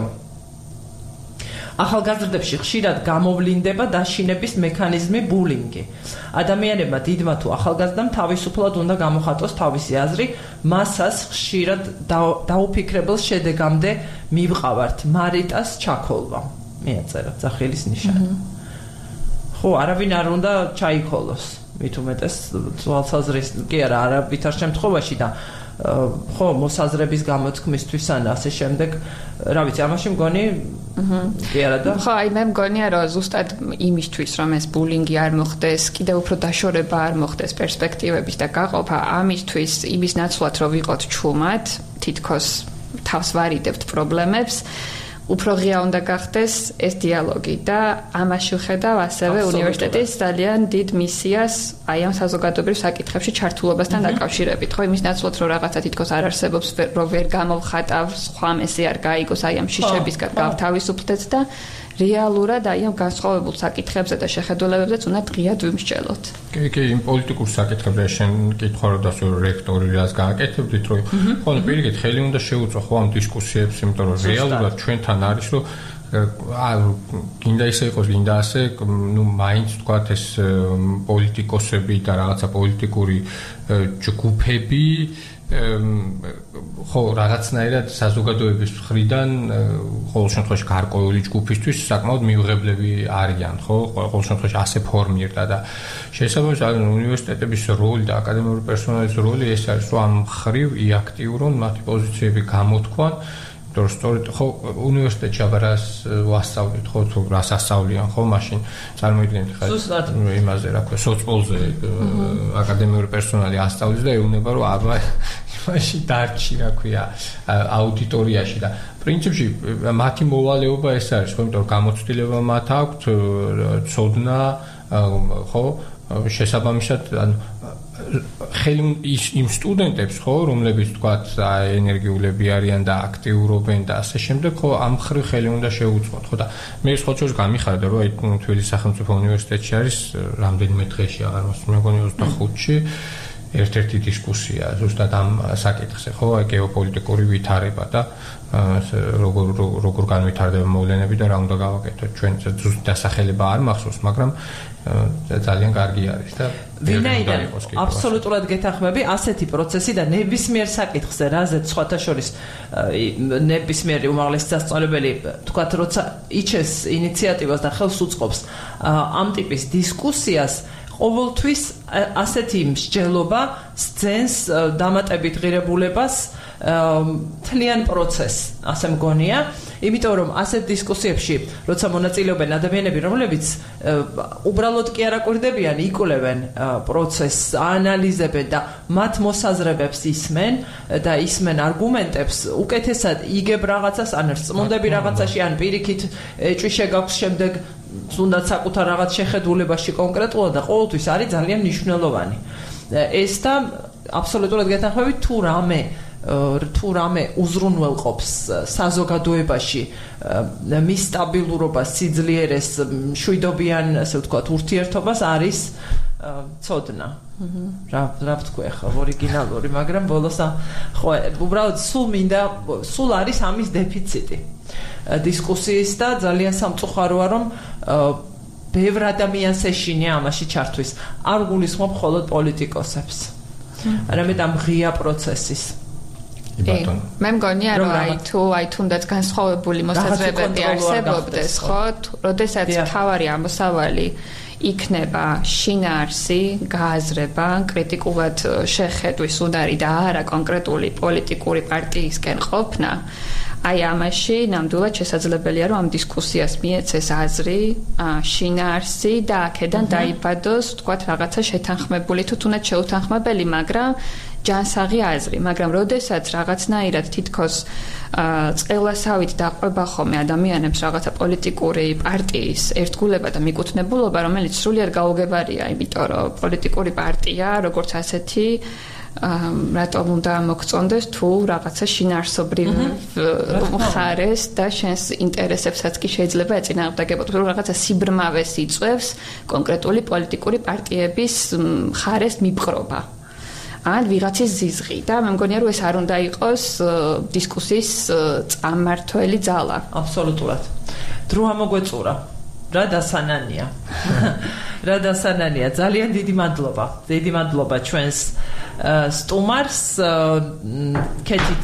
S1: ახალგაზრდებში ხშირად გამოვლინდება დაშინების მექანიზმი ბულინგი. ადამიანებმა დიდმა თუ ახალგაზრდამ თავისუფლად უნდა გამოხატოს თავისი აზრი, მასას ხშირად დაუფიქრებელ შედეგამდე მივყავართ. მარიტას ჩაქოლვა. მიაწერა სახელის ნიშანი. ხო, არავინ არ უნდა ჩაიქოლოს. მით უმეტეს თვალსაზრის კი არა, არავითარ შემთხვევაში და ხო მოსაზრების გამოთქმისთვის ან ასე შემდეგ რა ვიცი ამაში მგონი კი არა და
S3: ხო აი მე მგონია რომ ზუსტად იმისთვის რომ ეს ბულინგი არ მოხდეს კიდევ უფრო დაშორება არ მოხდეს პერსპექტივების და გაყოფა ამისთვის იმის ნაცვლად რომ ვიყოთ ჩუმად თითქოს თავს ვარიდებთ პრობლემებს უფრო ღია უნდა გახდეს ეს დიალოგი და ამაში ვხედავ ასევე უნივერსიტეტის ძალიან დიდ მისიას აი ამ საზოგადოებრივ საკითხებში ჩართულობასთან დაკავშირებით ხო იმის ნაცვლად რომ რაღაცა თითქოს არ არსებობს რომ ვერ გამოვხატავ სხვამ ესე არ გაიგოს აი ამ შიშებისგან გავთავისუფლდეთ და რეალურად აი ამ განსხვავებულ საკითხებზე და შეხედულებებზეც უნდა დღიად ვიმსჯელოთ.
S2: კი, კი, იმ პოლიტიკურ საკითხებზე შენ კითხვა რომ დასო რექტორი რას გააკეთებდით რომ ხოლმე პირიქით ხელი უნდა შეუწყო ხო ამ დისკუსიებს იმიტომ რომ რეალურად ჩვენთან არის რომ გინდა ისე იყოს გინდა ასე ნუ მაინც თქვათ ეს პოლიტიკოსები და რაღაცა პოლიტიკური ჯგუფები ხო რაღაცნაირად საზოგადოების მხრიდან ყოველ შემთხვევაში გარკვეული ჯგუფისთვის საკმაოდ მიუღებლები არიან ხო ყოველ შემთხვევაში ასე ფორმირდა და შესაბამისად უნივერსიტეტების როლი და აკადემიური პერსონალის როლი ეს არის რომ ამ მხრივ იაქტიურონ მათი პოზიციები გამოთქვან რომ სწორედ ხო უნივერსიტეტში აბარას ვასწავლეთ ხო თუ რას ასწავლიან ხო მაშინ წარმოიდგინეთ ხა იმაზე რა ქვია სოციოლოგზე აკადემიური პერსონალი ასწავლის და ეუბნება რომ აბა იმაში დარჩი რა ქვია აუდიტორიაში და პრინციპში მათი მოვალეობა ეს არის ხო იმიტომ რომ გამოცდილება მათ აქვთ ცოდნა ხო შესაბამისად ანუ ხელი იმ სტუდენტებს ხო რომლებიც თქვათ ენერგიულები არიან და აქტიურობენ და ასე შემდეგ ხო ამ ხრი ხელი უნდა შეუწყოთ ხო და მე სხვა შორის გამიხარდა რომ აი თბილისის სახელმწიფო უნივერსიტეტში არის რამდენიმე დღეში აღარ მოსწონს მე მგონი ოცდახუთში ერთ-ერთი დისკუსია ზუსტად ამ საკითხზე ხო აი გეოპოლიტიკური ვითარება და როგორ როგორ განვითარდება მოვლენები და რა უნდა გავაკეთოთ ჩვენ ზუსტ დასახელება არ მახსოვს მაგრამ ძალიან კარგი არის და
S1: ვინაიდან აბსოლუტურად გეთანხმები ასეთი პროცესი და ნებისმიერ საკითხზე რაზეც სხვათა შორის ნებისმიერი უმაღლესი სასწავლებელი თქვათ როცა იჩეს ინიციატივას და ხელს უწყობს ამ ტიპის დისკუსიას ყოველთვის ასეთი მსჯელობა სცენს დამატებით ღირებულებას თლიან პროცესს ასე მგონია იმიტომ რომ ასეთ დისკუსიებში როცა მონაწილეობენ ადამიანები რომლებიც უბრალოდ კი არ აკვირდებიან იკვლევენ პროცესს ანალიზებენ და მათ მოსაზრებებს ისმენ და ისმენ არგუმენტებს უკეთესად იგებ რაღაცას ან რწმუნდები რაღაცაში ან პირიქით ეჭვი შეგაქვს შემდეგ თუნდაც საკუთარ რაღაც შეხედულებაში კონკრეტულად და ყოველთვის არის ძალიან მნიშვნელოვანი ეს და აბსოლუტურად გეთანხმებით თუ რამე თუ რამე უზრუნველყოფს საზოგადოებაში მის სტაბილურობას, სიძლიერეს, მშვიდობიან, ასე ვთქვათ, ურთიერთობას არის ცოდნა. რა რა ვთქვი ახლა ორიგინალური, მაგრამ ბოლოს ხო უბრალოდ სულ მინდა სულ არის ამის დეფიციტი დისკუსიის და ძალიან სამწუხაროა რომ ბევრ ადამიანს ეშინია ამაში ჩართვის. არ გულისხმობ მხოლოდ პოლიტიკოსებს. არამედ ამ ღია პროცესის.
S3: მე მგონია რომ აი თუ აი თუნდაც განსხვავებული მოსაზრებები არსებობდეს, ხო? როდესაც თავარი ამოსავალი იქნება შინაარსი, გააზრება, კრიტიკულად შეხედვის უნარი და არა კონკრეტული პოლიტიკური პარტიისკენ ყოფნა, აი ამაში ნამდვილად შესაძლებელია რომ ამ დისკუსიას მიეცეს აზრი, შინაარსი და აქედან დაიბადოს, თქვათ, რაღაცა შეთანხმებული თუ თუნდაც შეუთანხმებელი, მაგრამ ჯანსაღი აზრი, მაგრამ როდესაც რაღაცნაირად თითქოს წყელასავით დაყვება ხოლმე ადამიანებს რაღაცა პოლიტიკური პარტიის ერთგულება და მიკუთვნებულობა, რომელიც სრულიად გაუგებარია, იმიტომ რომ პოლიტიკური პარტია, როგორც ასეთი, რატომ უნდა მოგწონდეს თუ რაღაცა შინაარსობრივ მხარეს და შენს ინტერესებსაც კი შეიძლება ეწინააღმდეგებოდ, რომ რაღაცა სიბრმავეს იწვევს კონკრეტული პოლიტიკური პარტიების მხარეს მიპყრობა. ან ვიღაცის ზიზღი და მე მგონია რომ ეს არ უნდა იყოს დისკუსიის წარმმართველი ძალა.
S1: აბსოლუტურად. დრო ამოგვეწურა. რა დასანანია. რა დასანანია. ძალიან დიდი მადლობა. დიდი მადლობა ჩვენს სტუმარს კეთით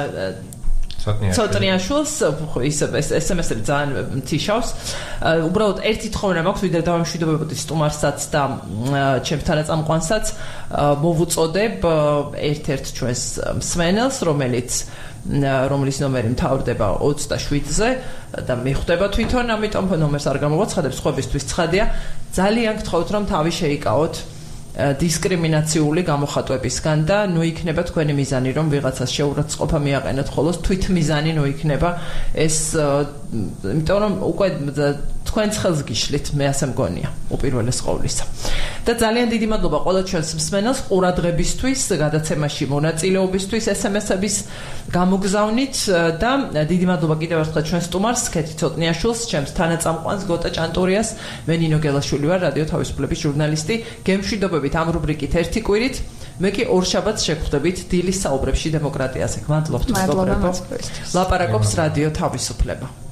S1: ცოტნიაშვილს ის ესემესები ძალიან მთიშავს. უბრალოდ ერთი თხოვნა მაქვს, ვიდრე დავამშვიდობებოდი სტუმარსაც და ჩემს თანაწამყვანსაც, მოვუწოდებ ერთ-ერთ ჩვენს მსმენელს, რომელიც რომლის ნომერი მთავრდება ოცდაშვიდზე და მიხვდება თვითონ, ამიტომ ნომერს არ გამოვაცხადებ, სხვებისთვის ცხადია. ძალიან გთხოვთ, რომ თავი შეიკავოთ დისკრიმინაციული გამოხატვებისგან და ნუ იქნება თქვენი მიზანი რომ ვიღაცას შეურაცხყოფა მიაყენოთ, ხოლო თვით მიზანი ნუ იქნება ეს, იმიტომ რომ უკვე თქვენს ხელს გიშლით, მე ასე მგონია, უპირველეს ყოვლისა. და ძალიან დიდი მადლობა ყველა ჩვენს მსმენელს ყურადღებისთვის, გადაცემაში მონაწილეობისთვის, ესემესების გამოგზავნით და დიდი მადლობა კიდევ ერთხელ ჩვენს სტუმარს, კეთი ცოტნიაშვილს, ჩემს თანაწამყვანს გოტა ჭანტურიას, მე ნინო გელაშვილი ვარ, რადიო თავისუფლების ჟურნალისტი. გემშვიდობებით ამ რუბრიკით ერთი კვირით, მე კი ორ შაბათს შეგხვდებით დილის საუბრებში დემოკრატიაზე. გმადლობთ მეგობრებო. ლაპარაკობს რადიო თავისუფლება.